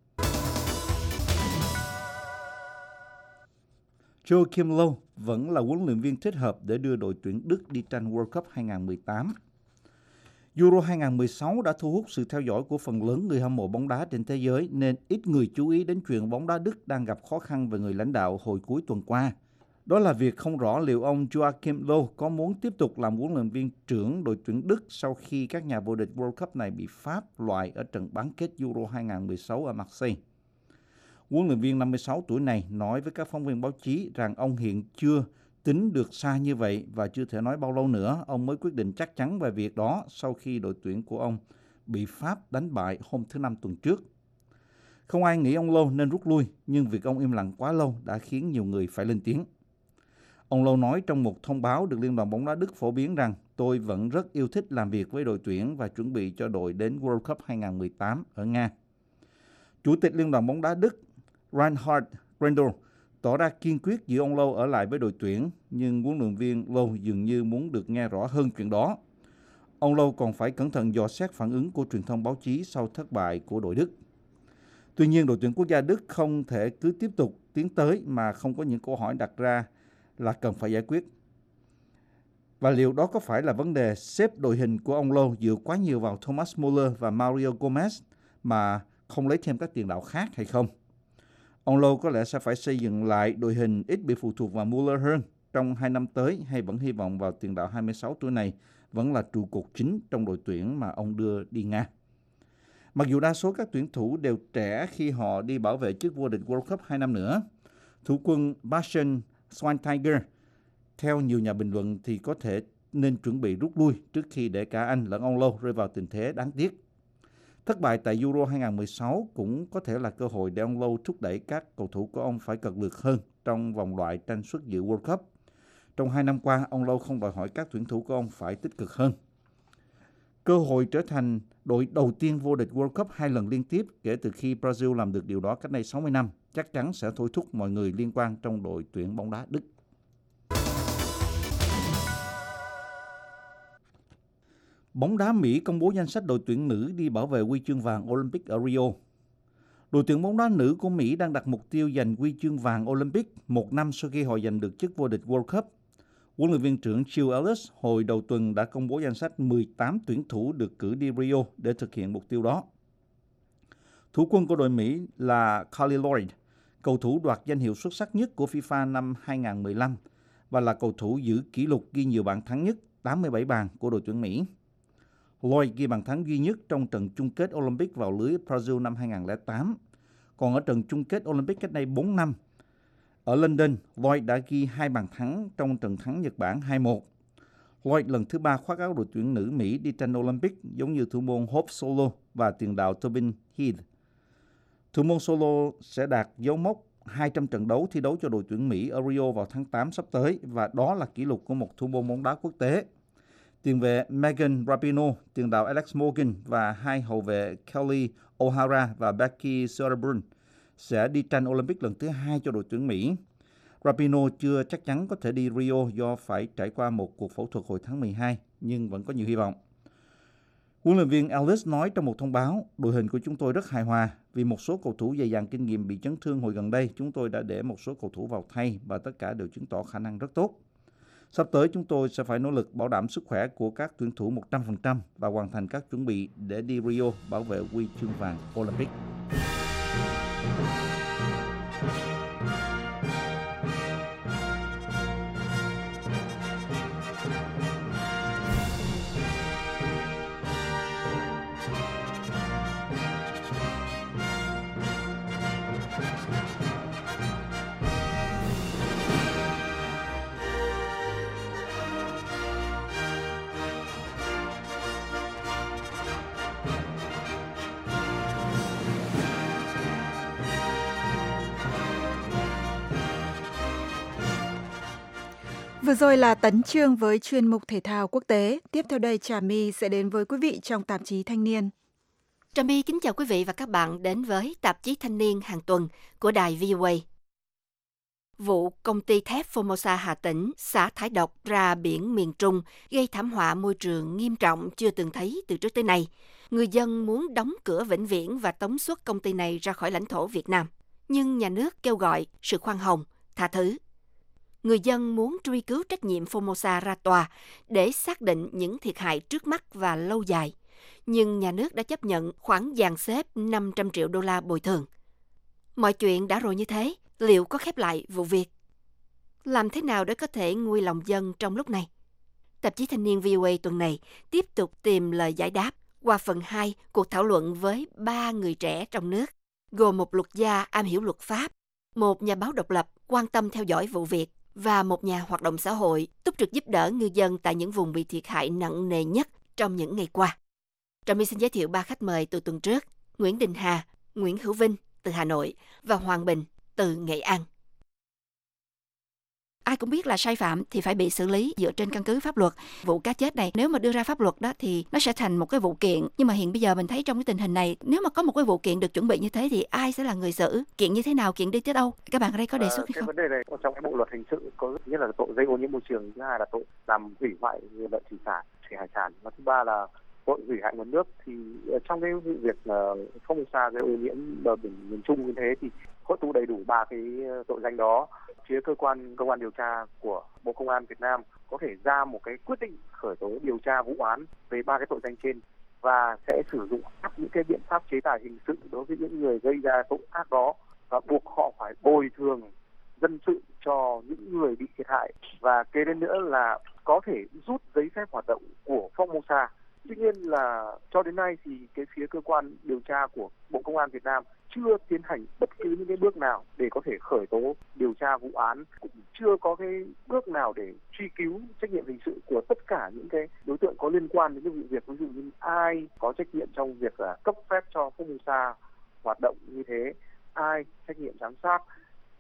Joachim Löw vẫn là huấn luyện viên thích hợp để đưa đội tuyển Đức đi tranh World Cup 2018. Euro 2016 đã thu hút sự theo dõi của phần lớn người hâm mộ bóng đá trên thế giới nên ít người chú ý đến chuyện bóng đá Đức đang gặp khó khăn về người lãnh đạo hồi cuối tuần qua. Đó là việc không rõ liệu ông Joachim Löw có muốn tiếp tục làm huấn luyện viên trưởng đội tuyển Đức sau khi các nhà vô địch World Cup này bị Pháp loại ở trận bán kết Euro 2016 ở Marseille. Huấn luyện viên 56 tuổi này nói với các phóng viên báo chí rằng ông hiện chưa tính được xa như vậy và chưa thể nói bao lâu nữa ông mới quyết định chắc chắn về việc đó sau khi đội tuyển của ông bị Pháp đánh bại hôm thứ Năm tuần trước. Không ai nghĩ ông Löw nên rút lui, nhưng việc ông im lặng quá lâu đã khiến nhiều người phải lên tiếng. Ông Löw nói trong một thông báo được Liên đoàn bóng đá Đức phổ biến rằng tôi vẫn rất yêu thích làm việc với đội tuyển và chuẩn bị cho đội đến World Cup 2018 ở Nga. Chủ tịch Liên đoàn bóng đá Đức Reinhard Grindel tỏ ra kiên quyết giữ ông Löw ở lại với đội tuyển, nhưng huấn luyện viên Löw dường như muốn được nghe rõ hơn chuyện đó. Ông Löw còn phải cẩn thận dò xét phản ứng của truyền thông báo chí sau thất bại của đội Đức. Tuy nhiên, đội tuyển quốc gia Đức không thể cứ tiếp tục tiến tới mà không có những câu hỏi đặt ra là cần phải giải quyết. Và liệu đó có phải là vấn đề xếp đội hình của ông Löw dựa quá nhiều vào Thomas Muller và Mario Gomez mà không lấy thêm các tiền đạo khác hay không? Ông Löw có lẽ sẽ phải xây dựng lại đội hình ít bị phụ thuộc vào Muller hơn trong 2 năm tới, hay vẫn hy vọng vào tiền đạo 26 tuổi này vẫn là trụ cột chính trong đội tuyển mà ông đưa đi Nga. Mặc dù đa số các tuyển thủ đều trẻ khi họ đi bảo vệ chức vô địch World Cup 2 năm nữa, thủ quân Bastian Schweinsteiger, theo nhiều nhà bình luận thì có thể nên chuẩn bị rút lui trước khi để cả anh lẫn ông Löw rơi vào tình thế đáng tiếc. Thất bại tại Euro 2016 cũng có thể là cơ hội để ông Löw thúc đẩy các cầu thủ của ông phải cật lực hơn trong vòng loại tranh suất dự World Cup. Trong 2 năm qua, ông Lowe không đòi hỏi các tuyển thủ của ông phải tích cực hơn. Cơ hội trở thành đội đầu tiên vô địch World Cup 2 lần liên tiếp kể từ khi Brazil làm được điều đó cách đây 60 năm chắc chắn sẽ thôi thúc mọi người liên quan trong đội tuyển bóng đá Đức. Bóng đá Mỹ công bố danh sách đội tuyển nữ đi bảo vệ huy chương vàng Olympic ở Rio. Đội tuyển bóng đá nữ của Mỹ đang đặt mục tiêu giành huy chương vàng Olympic 1 năm sau khi họ giành được chức vô địch World Cup. Huấn luyện viên trưởng Jill Ellis hồi đầu tuần đã công bố danh sách 18 tuyển thủ được cử đi Rio để thực hiện mục tiêu đó. Thủ quân của đội Mỹ là Carli Lloyd, cầu thủ đoạt danh hiệu xuất sắc nhất của FIFA năm 2015 và là cầu thủ giữ kỷ lục ghi nhiều bàn thắng nhất, 87 bàn của đội tuyển Mỹ. Lloyd ghi bàn thắng duy nhất trong trận chung kết Olympic vào lưới Brazil năm 2008. Còn ở trận chung kết Olympic cách đây 4 năm, ở London, Lloyd đã ghi 2 bàn thắng trong trận thắng Nhật Bản 2-1. Lloyd lần thứ 3 khoác áo đội tuyển nữ Mỹ đi tranh Olympic giống như thủ môn Hope Solo và tiền đạo Tobin Heath. Thủ môn Solo sẽ đạt dấu mốc 200 trận đấu thi đấu cho đội tuyển Mỹ ở Rio vào tháng 8 sắp tới và đó là kỷ lục của một thủ môn bóng đá quốc tế. Tiền vệ Megan Rapinoe, tiền đạo Alex Morgan và hai hậu vệ Kelly O'Hara và Becky Soderbrunn sẽ đi tranh Olympic lần thứ 2 cho đội tuyển Mỹ. Rapinoe chưa chắc chắn có thể đi Rio do phải trải qua một cuộc phẫu thuật hồi tháng 12, nhưng vẫn có nhiều hy vọng. Huấn luyện viên Ellis nói trong một thông báo, đội hình của chúng tôi rất hài hòa. Vì một số cầu thủ dày dặn kinh nghiệm bị chấn thương hồi gần đây, chúng tôi đã để một số cầu thủ vào thay và tất cả đều chứng tỏ khả năng rất tốt. Sắp tới chúng tôi sẽ phải nỗ lực bảo đảm sức khỏe của các tuyển thủ 100% và hoàn thành các chuẩn bị để đi Rio bảo vệ huy chương vàng Olympic. Vừa rồi là Tấn Chương với chuyên mục thể thao quốc tế. Tiếp theo đây Trà My sẽ đến với quý vị trong tạp chí Thanh niên. Trà My kính chào quý vị và các bạn đến với tạp chí Thanh niên hàng tuần của đài VOA. Vụ công ty thép Formosa Hà Tĩnh xả thải độc ra biển miền Trung gây thảm họa môi trường nghiêm trọng chưa từng thấy từ trước tới nay. Người dân muốn đóng cửa vĩnh viễn và tống xuất công ty này ra khỏi lãnh thổ Việt Nam. Nhưng nhà nước kêu gọi sự khoan hồng, tha thứ. Người dân muốn truy cứu trách nhiệm Formosa ra tòa để xác định những thiệt hại trước mắt và lâu dài. Nhưng nhà nước đã chấp nhận khoản dàn xếp 500 triệu đô la bồi thường. Mọi chuyện đã rồi như thế, liệu có khép lại vụ việc? Làm thế nào để có thể nguôi lòng dân trong lúc này? Tạp chí Thanh niên VOA tuần này tiếp tục tìm lời giải đáp qua phần 2 cuộc thảo luận với 3 người trẻ trong nước, gồm một luật gia am hiểu luật pháp, một nhà báo độc lập quan tâm theo dõi vụ việc và một nhà hoạt động xã hội túc trực giúp đỡ ngư dân tại những vùng bị thiệt hại nặng nề nhất trong những ngày qua. Trà My xin giới thiệu 3 khách mời từ tuần trước: Nguyễn Đình Hà, Nguyễn Hữu Vinh từ Hà Nội và Hoàng Bình từ Nghệ An. Ai cũng biết là sai phạm thì phải bị xử lý dựa trên căn cứ pháp luật. Vụ cá chết này nếu mà đưa ra pháp luật đó thì nó sẽ thành một cái vụ kiện. Nhưng mà hiện bây giờ mình thấy trong cái tình hình này, nếu mà có một cái vụ kiện được chuẩn bị như thế thì ai sẽ là người xử? Kiện như thế nào? Kiện đi tới đâu? Các bạn ở đây có đề xuất hay không? Cái vấn đề này trong cái bộ luật hình sự có nhất là tội gây ô nhiễm môi trường, thứ hai là tội làm hủy hoại lợi thủy sản, thủy hải sản, và thứ ba là tội hủy hoại nguồn nước. Thì trong cái vụ việc Formosa gây ô nhiễm bờ biển miền Trung như thế thì hội tụ đầy đủ 3 cái tội danh đó. Phía cơ quan công an điều tra của Bộ Công an Việt Nam có thể ra một cái quyết định khởi tố điều tra vụ án về 3 cái tội danh trên và sẽ sử dụng những cái biện pháp chế tài hình sự đối với những người gây ra tội ác đó và buộc họ phải bồi thường dân sự cho những người bị thiệt hại, và kế đến nữa là có thể rút giấy phép hoạt động của Formosa. Tuy nhiên là cho đến nay thì cái phía cơ quan điều tra của Bộ Công an Việt Nam chưa tiến hành bất cứ những cái bước nào để có thể khởi tố điều tra vụ án, cũng chưa có cái bước nào để truy cứu trách nhiệm hình sự của tất cả những cái đối tượng có liên quan đến cái vụ việc. Ví dụ như ai có trách nhiệm trong việc là cấp phép cho Formosa hoạt động như thế, ai trách nhiệm giám sát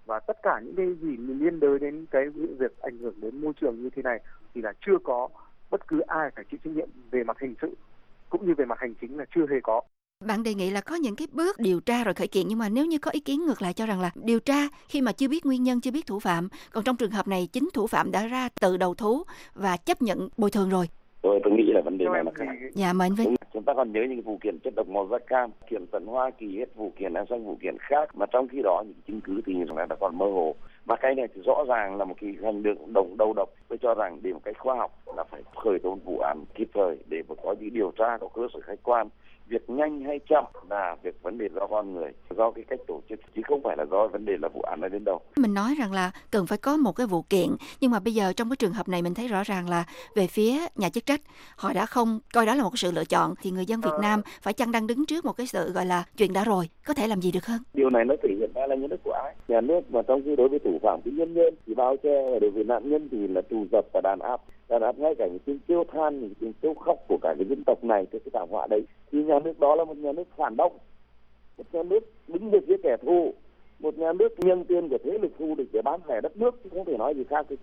Và tất cả những cái gì liên đới đến cái việc ảnh hưởng đến môi trường như thế này thì là chưa có bất cứ ai phải chịu trách nhiệm về mặt hình sự cũng như về mặt hành chính là chưa hề có. Bạn đề nghị là có những cái bước điều tra rồi khởi kiện, nhưng mà nếu như có ý kiến ngược lại cho rằng là điều tra khi mà chưa biết nguyên nhân, chưa biết thủ phạm, còn trong trường hợp này chính thủ phạm đã ra tự đầu thú và chấp nhận bồi thường rồi. Tôi nghĩ là vấn đề này là khác. Dạ, mời anh Vinh. Chúng ta còn nhớ những vụ kiện chất độc màu da cam, kiện tận Hoa Kỳ, hết vụ kiện là sang vụ kiện khác, mà trong khi đó những chứng cứ thì chúng ta đã còn mơ hồ. Và cái này thì rõ ràng là một cái hành động đầu độc. Tôi cho rằng để một cách khoa học là phải khởi tố vụ án kịp thời để mà có những điều tra có cơ sở khách quan. Việc nhanh hay chậm là việc vấn đề do con người, do cái cách tổ chức, chứ không phải là do vấn đề là vụ án này đến đâu. Mình nói rằng là cần phải có một cái vụ kiện, nhưng mà bây giờ trong cái trường hợp này mình thấy rõ ràng là về phía nhà chức trách họ đã không coi đó là một sự lựa chọn, thì người dân Việt Nam phải chăng đang đứng trước một cái sự gọi là chuyện đã rồi, có thể làm gì được hơn? Điều này nó thể hiện ra là nhà nước của ai? Nhà nước, mà trong khi đối với thủ phạm thì nhân dân thì bao che, và đối với nạn nhân thì là tù dập và đàn áp ngay cả những tiếng kêu than, những tiếng kêu khóc của cả cái dân tộc này cái thảm họa đấy, thì nhà nước đó là một nhà nước phản động, một nhà nước đứng về phía kẻ thù, một nhà nước nhân tiền của thế lực thù địch để bán rẻ đất nước, chứ không thể nói gì khác thưa chị.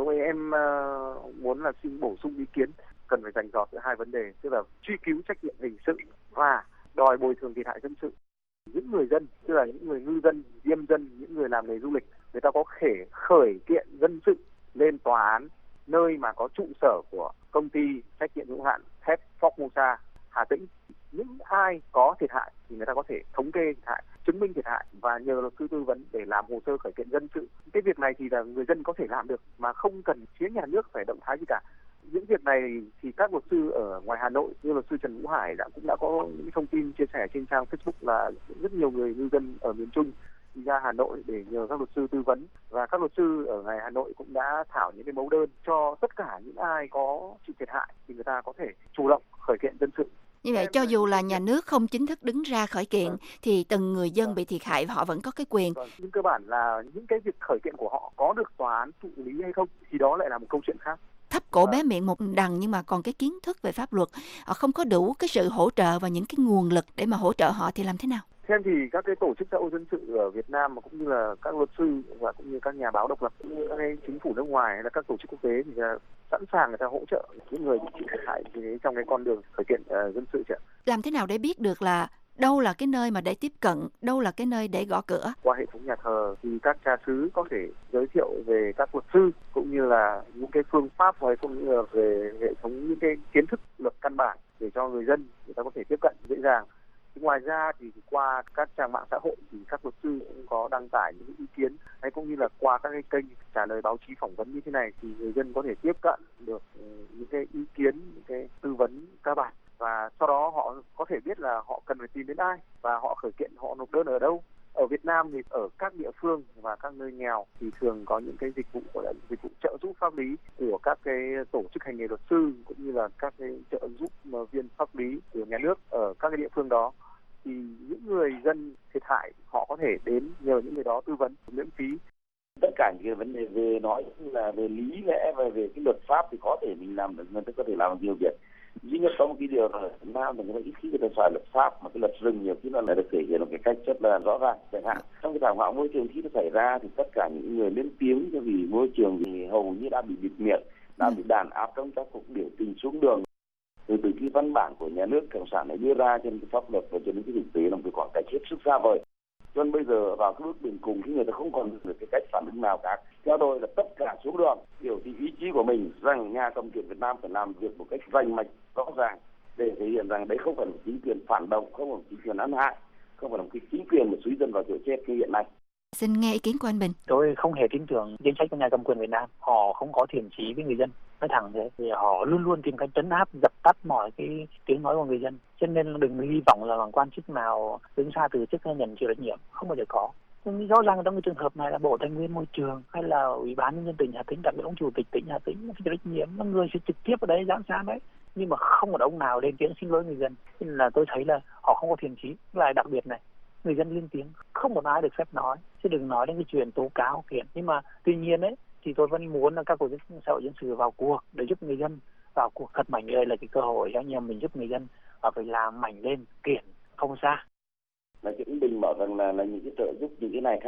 Em muốn là xin bổ sung ý kiến, cần phải rành rọt giữa hai vấn đề, tức là truy cứu trách nhiệm hình sự và đòi bồi thường thiệt hại dân sự. Những người dân, tức là những người ngư dân, diêm dân, những người làm nghề du lịch, người ta có thể khởi kiện dân sự lên tòa án nơi mà có trụ sở của công ty trách nhiệm hữu hạn thép Formosa Hà Tĩnh. Những ai có thiệt hại thì người ta có thể thống kê thiệt hại, chứng minh thiệt hại và nhờ luật sư tư vấn để làm hồ sơ khởi kiện dân sự. Cái việc này thì là người dân có thể làm được mà không cần phía nhà nước phải động thái gì cả. Những việc này thì các luật sư ở ngoài Hà Nội như luật sư Trần Vũ Hải cũng đã có những thông tin chia sẻ trên trang Facebook là rất nhiều người ngư dân ở miền Trung đi ra Hà Nội để nhờ các luật sư tư vấn, và các luật sư ở ngoài Hà Nội cũng đã thảo những cái mẫu đơn cho tất cả những ai có chịu thiệt hại thì người ta có thể chủ động khởi kiện dân sự. Như vậy cho dù là nhà nước không chính thức đứng ra khởi kiện thì từng người dân bị thiệt hại họ vẫn có cái quyền. Nhưng cơ bản là những cái việc khởi kiện của họ có được tòa án thụ lý hay không thì đó lại là một câu chuyện khác. Thấp cổ bé miệng một đằng, nhưng mà còn cái kiến thức về pháp luật họ không có đủ cái sự hỗ trợ và những cái nguồn lực để mà hỗ trợ họ thì làm thế nào? Theo em thì các cái tổ chức xã hội dân sự ở Việt Nam mà cũng như là các luật sư và cũng như các nhà báo độc lập, cũng như các cái chính phủ nước ngoài hay là các tổ chức quốc tế thì sẵn sàng người ta hỗ trợ những người bị chịu thiệt hại trong cái con đường khởi kiện dân sự. Làm thế nào để biết được là đâu là cái nơi mà để tiếp cận, đâu là cái nơi để gõ cửa? Qua hệ thống nhà thờ thì các cha xứ có thể giới thiệu về các luật sư cũng như là những cái phương pháp hay cũng như là về hệ thống những cái kiến thức luật căn bản để cho người dân người ta có thể tiếp cận dễ dàng. Ngoài ra thì qua các trang mạng xã hội thì các luật sư cũng có đăng tải những ý kiến hay cũng như là qua các cái kênh trả lời báo chí phỏng vấn như thế này thì người dân có thể tiếp cận được những cái ý kiến, những cái tư vấn cơ bản, và sau đó họ có thể biết là họ cần phải tìm đến ai và họ khởi kiện, họ nộp đơn ở đâu. Ở Việt Nam thì ở các địa phương và các nơi nghèo thì thường có những cái dịch vụ gọi là dịch vụ trợ giúp pháp lý của các cái tổ chức hành nghề luật sư cũng như là các cái trợ giúp viên pháp lý của nhà nước ở các cái địa phương đó. Thì những người dân thiệt hại họ có thể đến nhờ những người đó tư vấn miễn phí. Tất cả những cái vấn đề về nói là về lý lẽ và về cái luật pháp thì có thể mình làm được, người ta có thể làm nhiều việc. Duy nhất có một cái điều là Việt Nam thì người ta ít khi người ta xài luật pháp, mà cái luật rừng nhiều khi nó lại được thể hiện một cái cách rất là rõ ràng. Chẳng hạn trong cái thảm họa môi trường khi nó xảy ra thì tất cả những người lên tiếng cho vì môi trường thì hầu như đã bị bịt miệng, đã bị đàn áp trong các cuộc biểu tình xuống đường. Từ cái văn bản của nhà nước cộng sản này đưa ra trên cái pháp luật và trên cái thực tế là một cái khoảng cách hết sức xa vời. Cho nên bây giờ vào cái bước đường cùng khi người ta không còn được cái cách phản ứng nào cả. Theo tôi là tất cả xuống đường biểu thị ý chí của mình rằng nhà cầm quyền Việt Nam phải làm việc một cách rành mạch rõ ràng để thể hiện rằng đấy không phải là một chính quyền phản động, không phải một chính quyền ăn hại, không phải là một cái chính quyền mà xúi dân vào chỗ chết như hiện nay. Xin nghe ý kiến của anh Bình. Tôi không hề tin tưởng chính sách của nhà cầm quyền Việt Nam. Họ không có thiện chí với người dân. Nói thẳng thế, thì họ luôn luôn tìm cách trấn áp, dập tắt mọi cái tiếng nói của người dân. Cho nên đừng hy vọng là quan chức nào đứng xa từ chức nhận chịu trách nhiệm, không bao giờ có. Nhưng rõ ràng trong cái trường hợp này là Bộ Tài nguyên Môi trường hay là Ủy ban nhân dân tỉnh Hà Tĩnh, đặc biệt ông chủ tịch tỉnh Hà Tĩnh chịu trách nhiệm, là người sẽ trực tiếp ở đấy giám sát đấy. Nhưng mà không một ông nào lên tiếng xin lỗi người dân. Nên là tôi thấy là họ không có thiện chí. Lại đặc biệt này, người dân lên tiếng, không một ai được phép nói, chứ đừng nói đến cái chuyện tố cáo kiện. Nhưng mà tuy nhiên đấy, thì tôi vẫn muốn là các tổ chức xã hội dân sự vào cuộc để giúp người dân vào cuộc thật mạnh. Đây là cái cơ hội cho anh em mình giúp người dân và phải làm mạnh lên, kiện không xa. Là cái Bình bảo rằng là những cái trợ giúp những cái này khác ấy,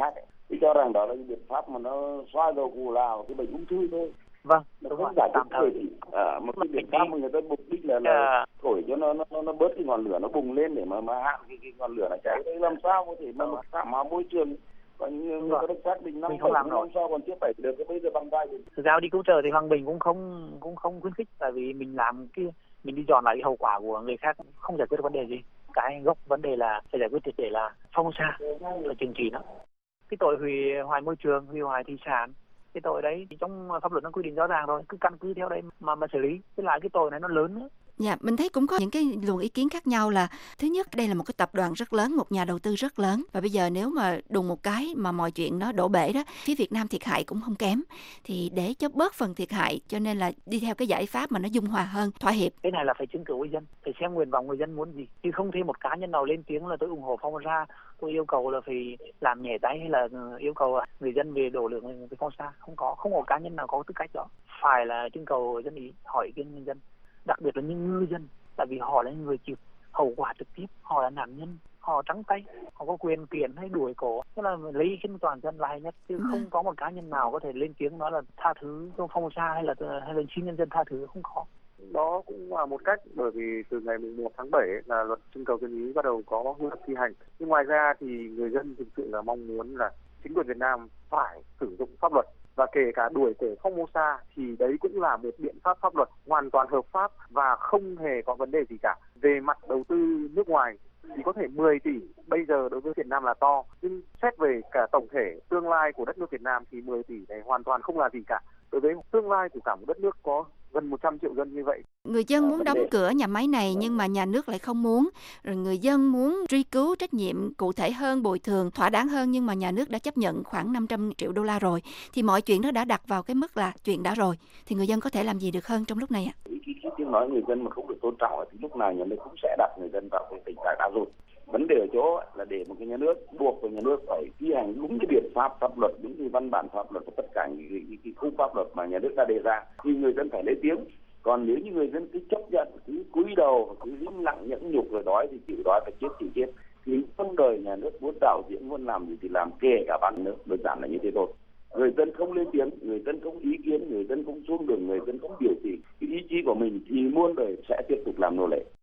Tôi cho rằng đó là những biện pháp mà nó xoa dầu cù lao cái bệnh ung thư thôi. Vâng, nó không giải quyết thời một cái biện pháp mà người ta mục đích là thổi cho nó bớt cái ngọn lửa nó bùng lên để mà hạn cái ngọn lửa nó cháy. Đấy làm sao có thể mà thảm họa môi trường và người ta đã xác định năm sau còn chưa phải được, cái bây giờ bằng vai. Thực ra đi cứu trợ thì Hoàng Bình cũng không khuyến khích, tại vì mình làm mình đi dọn lại cái hậu quả của người khác không giải quyết được vấn đề gì. Cái gốc vấn đề là phải giải quyết triệt để là phong sa và trừng trị nó. Cái tội hủy hoại môi trường, hủy hoại thủy sản, cái tội đấy thì trong pháp luật nó quy định rõ ràng rồi, cứ căn cứ theo đấy mà xử lý. Với lại cái tội này nó lớn nữa. Dạ, mình thấy cũng có những cái luồng ý kiến khác nhau là thứ nhất, đây là một cái tập đoàn rất lớn, một nhà đầu tư rất lớn, và bây giờ nếu mà đùng một cái mà mọi chuyện nó đổ bể đó, phía Việt Nam thiệt hại cũng không kém. Thì để cho bớt phần thiệt hại, cho nên là đi theo cái giải pháp mà nó dung hòa hơn, thỏa hiệp. Cái này là phải trưng cầu người dân, phải xem nguyện vọng người dân muốn gì, chứ không thêm một cá nhân nào lên tiếng là tôi ủng hộ Formosa, tôi yêu cầu là phải làm nhẹ tay hay là yêu cầu người dân về đổ lượng về Formosa. Không có cá nhân nào có tư cách đó. Phải là trưng cầu dân ý, hỏi ý kiến nhân dân. Đặc biệt là những ngư dân, tại vì họ là những người chịu hậu quả trực tiếp, họ là nạn nhân, họ trắng tay, họ có quyền kiện hay đuổi cổ, tức là lấy khiến toàn dân là hay nhất, chứ không có một cá nhân nào có thể lên tiếng nói là tha thứ cho Formosa hay là xin nhân dân tha thứ, không có. Đó cũng là một cách, bởi vì từ ngày 1 tháng 7 là luật trưng cầu dân ý bắt đầu có hiệu lực thi hành. Nhưng ngoài ra thì người dân thực sự là mong muốn là chính quyền Việt Nam phải sử dụng pháp luật, và kể cả đuổi cổ Formosa thì đấy cũng là một biện pháp pháp luật hoàn toàn hợp pháp và không hề có vấn đề gì cả. Về mặt đầu tư nước ngoài thì có thể 10 tỷ bây giờ đối với Việt Nam là to, nhưng xét về cả tổng thể tương lai của đất nước Việt Nam thì 10 tỷ này hoàn toàn không là gì cả đối với tương lai của cả một đất nước có gần 100 triệu dân như vậy. Người dân muốn đóng cửa nhà máy này nhưng mà nhà nước lại không muốn. Rồi người dân muốn truy cứu trách nhiệm cụ thể hơn, bồi thường thỏa đáng hơn, nhưng mà nhà nước đã chấp nhận khoảng 500 triệu đô la rồi. Thì mọi chuyện nó đã đặt vào cái mức là chuyện đã rồi. Thì người dân có thể làm gì được hơn trong lúc này ạ? Khi tiếng nói người dân mà không được tôn trọng thì lúc nào nhà nước cũng sẽ đặt người dân vào cái tình trạng đã rồi. Vấn đề ở chỗ là để một cái nhà nước buộc của nhà nước phải thi hành đúng cái biện pháp pháp luật, đúng cái văn bản pháp luật của tất cả những cái khung pháp luật mà nhà nước đã đề ra, thì người dân phải lấy tiếng. Còn nếu như người dân cứ chấp nhận, cứ cúi đầu, cứ im lặng nhẫn nhục rồi đói thì chịu đói, phải chết thì chết, thì không đời nhà nước muốn đạo diễn, muốn làm gì thì làm, kể cả bản nước, đơn giản là như thế thôi. Người dân không lên tiếng, người dân không ý kiến, người dân không xuống đường, người dân không biểu thị cái ý chí của mình thì muôn đời sẽ tiếp tục làm nô lệ.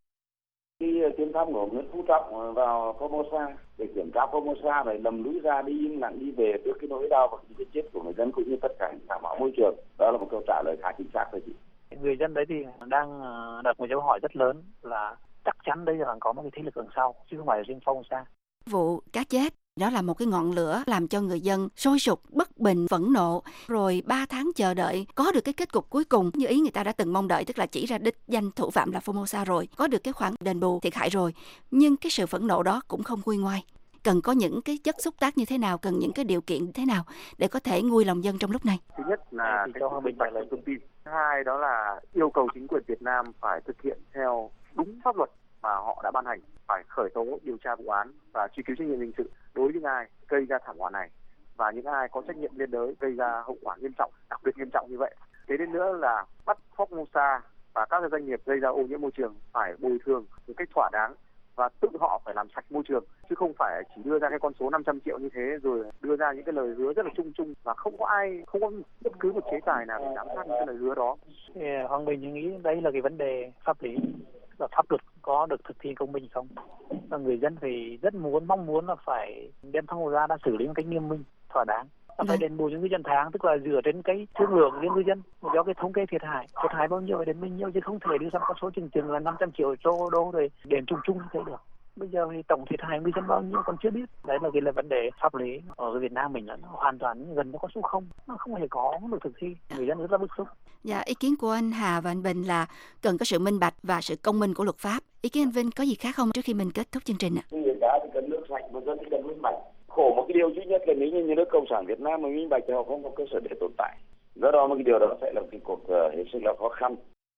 Khi chuyến thăm của Nguyễn Phú Trọng vào Formosa để kiểm tra Formosa rồi lầm lũi ra, đi im lặng đi về trước cái nỗi đau và cái chết của người dân cũng như tất cả những thảm họa môi trường, đó là một câu trả lời khá chính xác thôi chị. Người dân đấy thì đang đặt một dấu hỏi rất lớn là chắc chắn đây là có một cái thế lực đằng sau chứ không phải là riêng Formosa. Vụ cá chết đó là một cái ngọn lửa làm cho người dân sôi sục, bất bình, phẫn nộ. Rồi 3 tháng chờ đợi có được cái kết cục cuối cùng như ý người ta đã từng mong đợi, tức là chỉ ra đích danh thủ phạm là Formosa rồi, có được cái khoản đền bù thiệt hại rồi. Nhưng cái sự phẫn nộ đó cũng không nguôi ngoai. Cần có những cái chất xúc tác như thế nào, cần những cái điều kiện thế nào để có thể nguôi lòng dân trong lúc này? Thứ nhất là cái minh bạch là thông tin. Thứ hai đó là yêu cầu chính quyền Việt Nam phải thực hiện theo đúng pháp luật mà họ đã ban hành, phải khởi tố điều tra vụ án và truy cứu trách nhiệm hình sự đối với những ai gây ra thảm họa này và những ai có trách nhiệm liên đới gây ra hậu quả nghiêm trọng, đặc biệt nghiêm trọng như vậy. Thế đến nữa là bắt Formosa và các doanh nghiệp gây ra ô nhiễm môi trường phải bồi thường một cách thỏa đáng và tự họ phải làm sạch môi trường, chứ không phải chỉ đưa ra cái con số 500 triệu như thế rồi đưa ra những cái lời hứa rất là chung chung và không có bất cứ một chế tài nào để giám sát những cái lời hứa đó. Hoàng Bình nghĩ đây là cái vấn đề pháp lý, là pháp luật có được thực thi công minh không? Và người dân thì rất mong muốn là phải đem Formosa ra xử lý một cách nghiêm minh, thỏa đáng. Phải đền bù những ngư dân tháng, tức là dựa trên cái thương lượng với ngư dân do cái thống kê thiệt hại bao nhiêu đến bao nhiêu, chứ không thể đưa ra con số chừng là 500 triệu đô rồi đền chung như thế được. Bây giờ thì tổng thiệt hại ngư dân bao nhiêu còn chưa biết. Đấy là cái vấn đề pháp lý ở Việt Nam mình là nó hoàn toàn gần với con số không, nó không hề có được thực thi, người dân rất là bức xúc. Dạ, ý kiến của anh Hà và anh Bình là cần có sự minh bạch và sự công minh của luật pháp. Ý kiến anh Vinh có gì khác không trước khi mình kết thúc chương trình ạ? Người ta thì cần nước sạch mà dân thì cần minh bạch. Khổ một cái điều duy nhất là nếu như nước Cộng sản Việt Nam mà minh bạch thì họ không có cơ sở để tồn tại. Do đó mà cái điều đó sẽ là cái cuộc hết sức là khó khăn.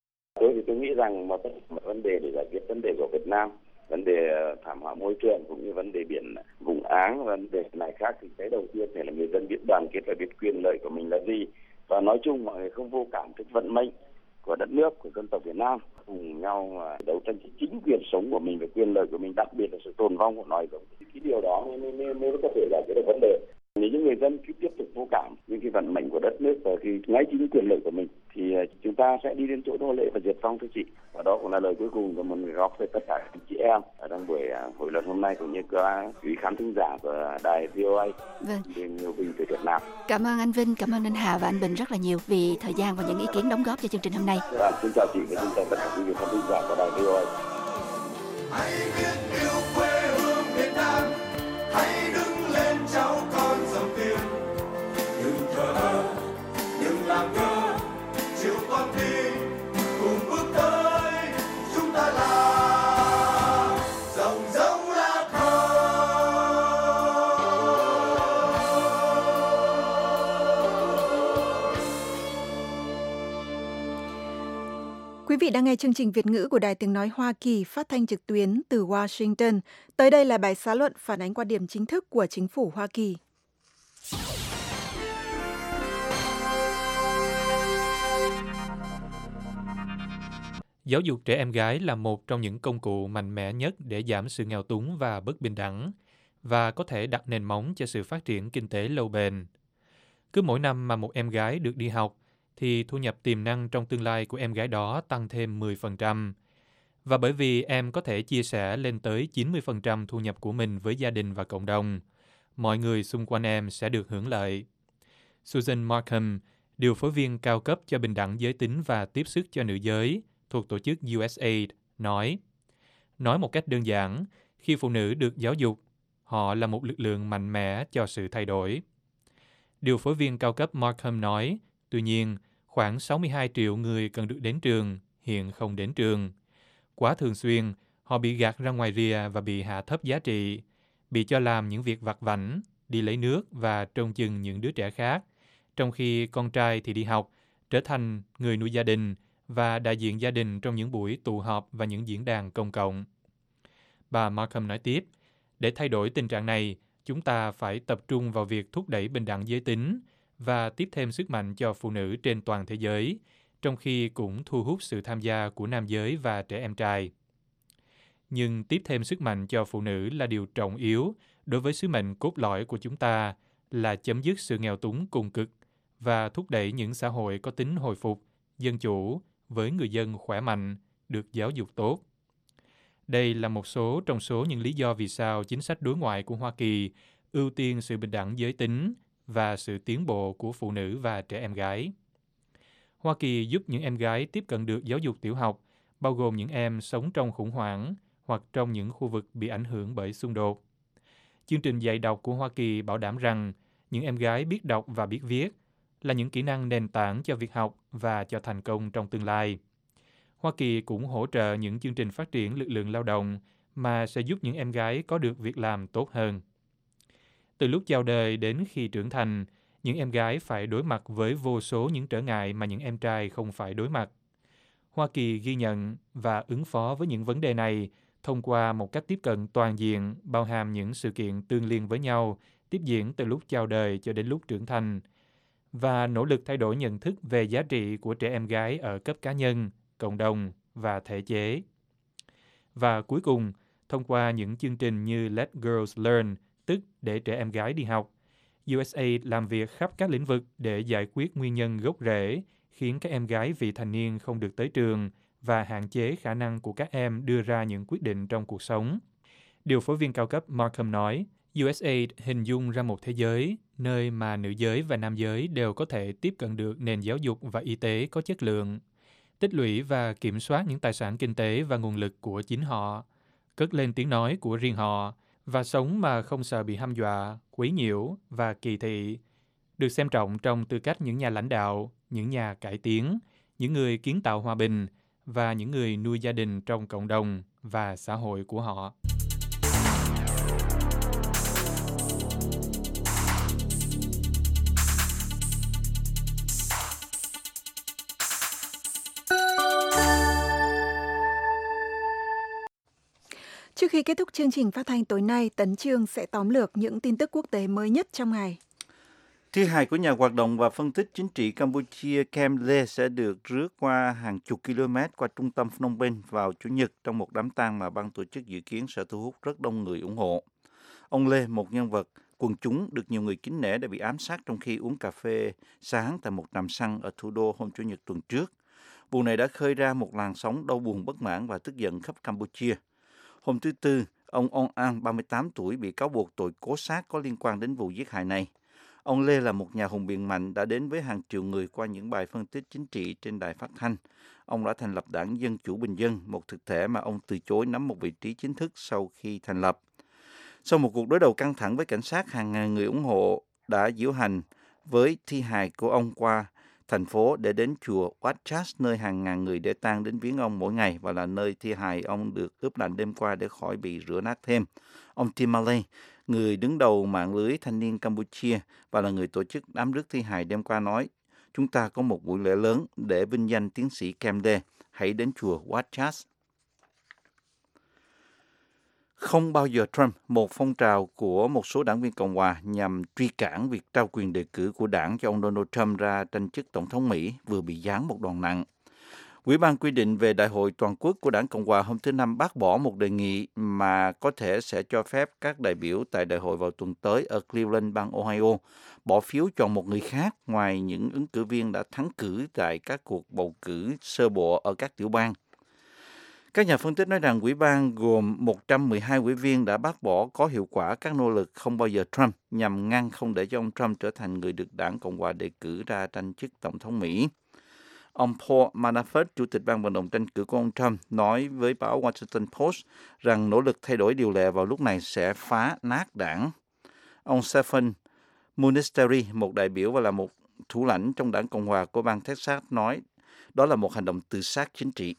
Tôi nghĩ rằng một vấn đề để giải quyết vấn đề của Việt Nam, vấn đề thảm họa môi trường cũng như vấn đề biển Vũng Áng, vấn đề này khác thì cái đầu tiên là người dân biết đoàn kết và biết quyền lợi của mình là gì, và nói chung mọi người không vô cảm trước vận mệnh của đất nước, của dân tộc Việt Nam, cùng nhau đấu tranh chính quyền sống của mình và quyền lợi của mình, đặc biệt là sự tồn vong của nói giống. Cái điều đó mới có thể giải quyết được vấn đề. Nếu những người dân cứ tiếp tục vô cảm những cái vận mệnh của đất nước và khi ngay chính quyền lợi của mình thì chúng ta sẽ đi đến chỗ nô lệ và diệt vong thưa chị. Và đó cũng là lời cuối cùng của một người góp với tất cả các chị em ở trong buổi hội luận hôm nay, cũng như các quý khán thính giả của đài VOA. Vâng. Nhiều Bình từ Việt Nam. Cảm ơn anh Vinh, cảm ơn anh Hà và anh Bình rất là nhiều vì thời gian và những ý kiến đóng góp cho chương trình hôm nay. Xin chào chị và xin chào tất cả quý vị khán thính giả của đài VOA. Hãy biết yêu quê hương Việt Nam, hãy đứng lên cháu con dòng tiền, đừng thờ ơ, đừng làm ngơ, chịu con tim cùng bước tới, chúng ta là dòng giống lá thơ. Quý vị đang nghe chương trình Việt ngữ của Đài Tiếng Nói Hoa Kỳ phát thanh trực tuyến từ Washington. Tới đây là bài xã luận phản ánh quan điểm chính thức của chính phủ Hoa Kỳ. Giáo dục trẻ em gái là một trong những công cụ mạnh mẽ nhất để giảm sự nghèo túng và bất bình đẳng, và có thể đặt nền móng cho sự phát triển kinh tế lâu bền. Cứ mỗi năm mà một em gái được đi học, thì thu nhập tiềm năng trong tương lai của em gái đó tăng thêm 10%. Và bởi vì em có thể chia sẻ lên tới 90% thu nhập của mình với gia đình và cộng đồng, mọi người xung quanh em sẽ được hưởng lợi. Susan Markham, điều phối viên cao cấp cho bình đẳng giới tính và tiếp sức cho nữ giới thuộc tổ chức USAID, nói một cách đơn giản, khi phụ nữ được giáo dục, họ là một lực lượng mạnh mẽ cho sự thay đổi. Điều phối viên cao cấp Markham nói, tuy nhiên, khoảng 62 triệu người cần được đến trường, hiện không đến trường. Quá thường xuyên, họ bị gạt ra ngoài rìa và bị hạ thấp giá trị, bị cho làm những việc vặt vãnh, đi lấy nước và trông chừng những đứa trẻ khác, trong khi con trai thì đi học, trở thành người nuôi gia đình và đại diện gia đình trong những buổi tụ họp và những diễn đàn công cộng. Bà Markham nói tiếp, để thay đổi tình trạng này, chúng ta phải tập trung vào việc thúc đẩy bình đẳng giới tính và tiếp thêm sức mạnh cho phụ nữ trên toàn thế giới, trong khi cũng thu hút sự tham gia của nam giới và trẻ em trai. Nhưng tiếp thêm sức mạnh cho phụ nữ là điều trọng yếu đối với sứ mệnh cốt lõi của chúng ta là chấm dứt sự nghèo túng cùng cực và thúc đẩy những xã hội có tính hồi phục, dân chủ, với người dân khỏe mạnh, được giáo dục tốt. Đây là một số trong số những lý do vì sao chính sách đối ngoại của Hoa Kỳ ưu tiên sự bình đẳng giới tính và sự tiến bộ của phụ nữ và trẻ em gái. Hoa Kỳ giúp những em gái tiếp cận được giáo dục tiểu học, bao gồm những em sống trong khủng hoảng hoặc trong những khu vực bị ảnh hưởng bởi xung đột. Chương trình dạy đọc của Hoa Kỳ bảo đảm rằng những em gái biết đọc và biết viết là những kỹ năng nền tảng cho việc học và cho thành công trong tương lai. Hoa Kỳ cũng hỗ trợ những chương trình phát triển lực lượng lao động mà sẽ giúp những em gái có được việc làm tốt hơn. Từ lúc chào đời đến khi trưởng thành, những em gái phải đối mặt với vô số những trở ngại mà những em trai không phải đối mặt. Hoa Kỳ ghi nhận và ứng phó với những vấn đề này thông qua một cách tiếp cận toàn diện, bao hàm những sự kiện tương liên với nhau, tiếp diễn từ lúc chào đời cho đến lúc trưởng thành, và nỗ lực thay đổi nhận thức về giá trị của trẻ em gái ở cấp cá nhân, cộng đồng và thể chế. Và cuối cùng, thông qua những chương trình như Let Girls Learn, tức để trẻ em gái đi học, USAID làm việc khắp các lĩnh vực để giải quyết nguyên nhân gốc rễ khiến các em gái vị thành niên không được tới trường và hạn chế khả năng của các em đưa ra những quyết định trong cuộc sống. Điều phối viên cao cấp Markham nói, USAID hình dung ra một thế giới nơi mà nữ giới và nam giới đều có thể tiếp cận được nền giáo dục và y tế có chất lượng, tích lũy và kiểm soát những tài sản kinh tế và nguồn lực của chính họ, cất lên tiếng nói của riêng họ và sống mà không sợ bị hăm dọa, quấy nhiễu và kỳ thị, được xem trọng trong tư cách những nhà lãnh đạo, những nhà cải tiến, những người kiến tạo hòa bình và những người nuôi gia đình trong cộng đồng và xã hội của họ. Trước khi kết thúc chương trình phát thanh tối nay, Tấn Chương sẽ tóm lược những tin tức quốc tế mới nhất trong ngày. Thi hài của nhà hoạt động và phân tích chính trị Campuchia Kem Lê sẽ được rước qua hàng chục km qua trung tâm Phnom Penh vào Chủ nhật trong một đám tang mà ban tổ chức dự kiến sẽ thu hút rất đông người ủng hộ. Ông Lê, một nhân vật Quần chúng được nhiều người kính nể đã bị ám sát trong khi uống cà phê sáng tại một trạm xăng ở thủ đô hôm Chủ nhật tuần trước. Vụ này đã khơi ra một làn sóng đau buồn, bất mãn và tức giận khắp Campuchia. Hôm thứ Tư, ông Ong An, 38 tuổi, bị cáo buộc tội cố sát có liên quan đến vụ giết hại này. Ông Lê là một nhà hùng biện mạnh đã đến với hàng triệu người qua những bài phân tích chính trị trên đài phát thanh. Ông đã thành lập Đảng Dân Chủ Bình Dân, một thực thể mà ông từ chối nắm một vị trí chính thức sau khi thành lập. Sau một cuộc đối đầu căng thẳng với cảnh sát, hàng ngàn người ủng hộ đã diễu hành với thi hài của ông qua thành phố để đến chùa Wat Chas, nơi hàng ngàn người để tang đến viếng ông mỗi ngày và là nơi thi hài ông được ướp lạnh đêm qua để khỏi bị rửa nát thêm. Ông Tim Malay, người đứng đầu mạng lưới thanh niên Campuchia và là người tổ chức đám rước thi hài đêm qua nói, chúng ta có một buổi lễ lớn để vinh danh tiến sĩ Kemle, hãy đến chùa Wat Chas. Không bao giờ Trump, một phong trào của một số đảng viên Cộng hòa nhằm truy cản việc trao quyền đề cử của đảng cho ông Donald Trump ra tranh chức Tổng thống Mỹ vừa bị giáng một đòn nặng. Ủy ban quy định về Đại hội Toàn quốc của đảng Cộng hòa hôm thứ Năm bác bỏ một đề nghị mà có thể sẽ cho phép các đại biểu tại đại hội vào tuần tới ở Cleveland, bang Ohio, bỏ phiếu chọn một người khác ngoài những ứng cử viên đã thắng cử tại các cuộc bầu cử sơ bộ ở các tiểu bang. Các nhà phân tích nói rằng ủy ban gồm 112 ủy viên đã bác bỏ có hiệu quả các nỗ lực không bao giờ Trump nhằm ngăn không để cho ông Trump trở thành người được đảng Cộng hòa đề cử ra tranh chức Tổng thống Mỹ. Ông Paul Manafort, chủ tịch ban vận động tranh cử của ông Trump, nói với báo Washington Post rằng nỗ lực thay đổi điều lệ vào lúc này sẽ phá nát đảng. Ông Stephen Munisteri, một đại biểu và là một thủ lãnh trong đảng Cộng hòa của bang Texas, nói đó là một hành động tự sát chính trị.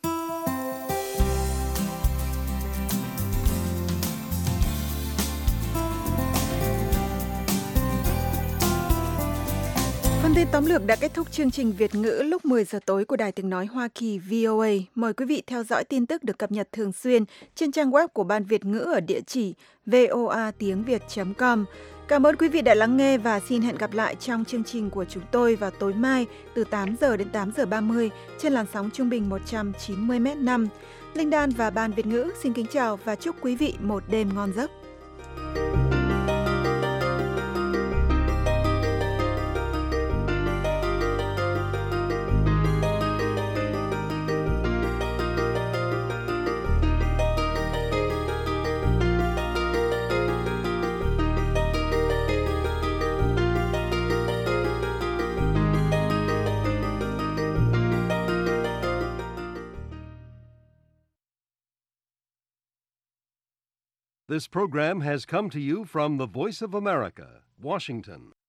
Thông tin tóm lược đã kết thúc chương trình Việt ngữ lúc 10 giờ tối của Đài Tiếng Nói Hoa Kỳ VOA. Mời quý vị theo dõi tin tức được cập nhật thường xuyên trên trang web của Ban Việt ngữ ở địa chỉ voatiengviet.com. Cảm ơn quý vị đã lắng nghe và xin hẹn gặp lại trong chương trình của chúng tôi vào tối mai từ 8 giờ đến 8 giờ 30 trên làn sóng trung bình 190 m5. Linh Đan và Ban Việt ngữ xin kính chào và chúc quý vị một đêm ngon giấc. This program has come to you from the Voice of America, Washington.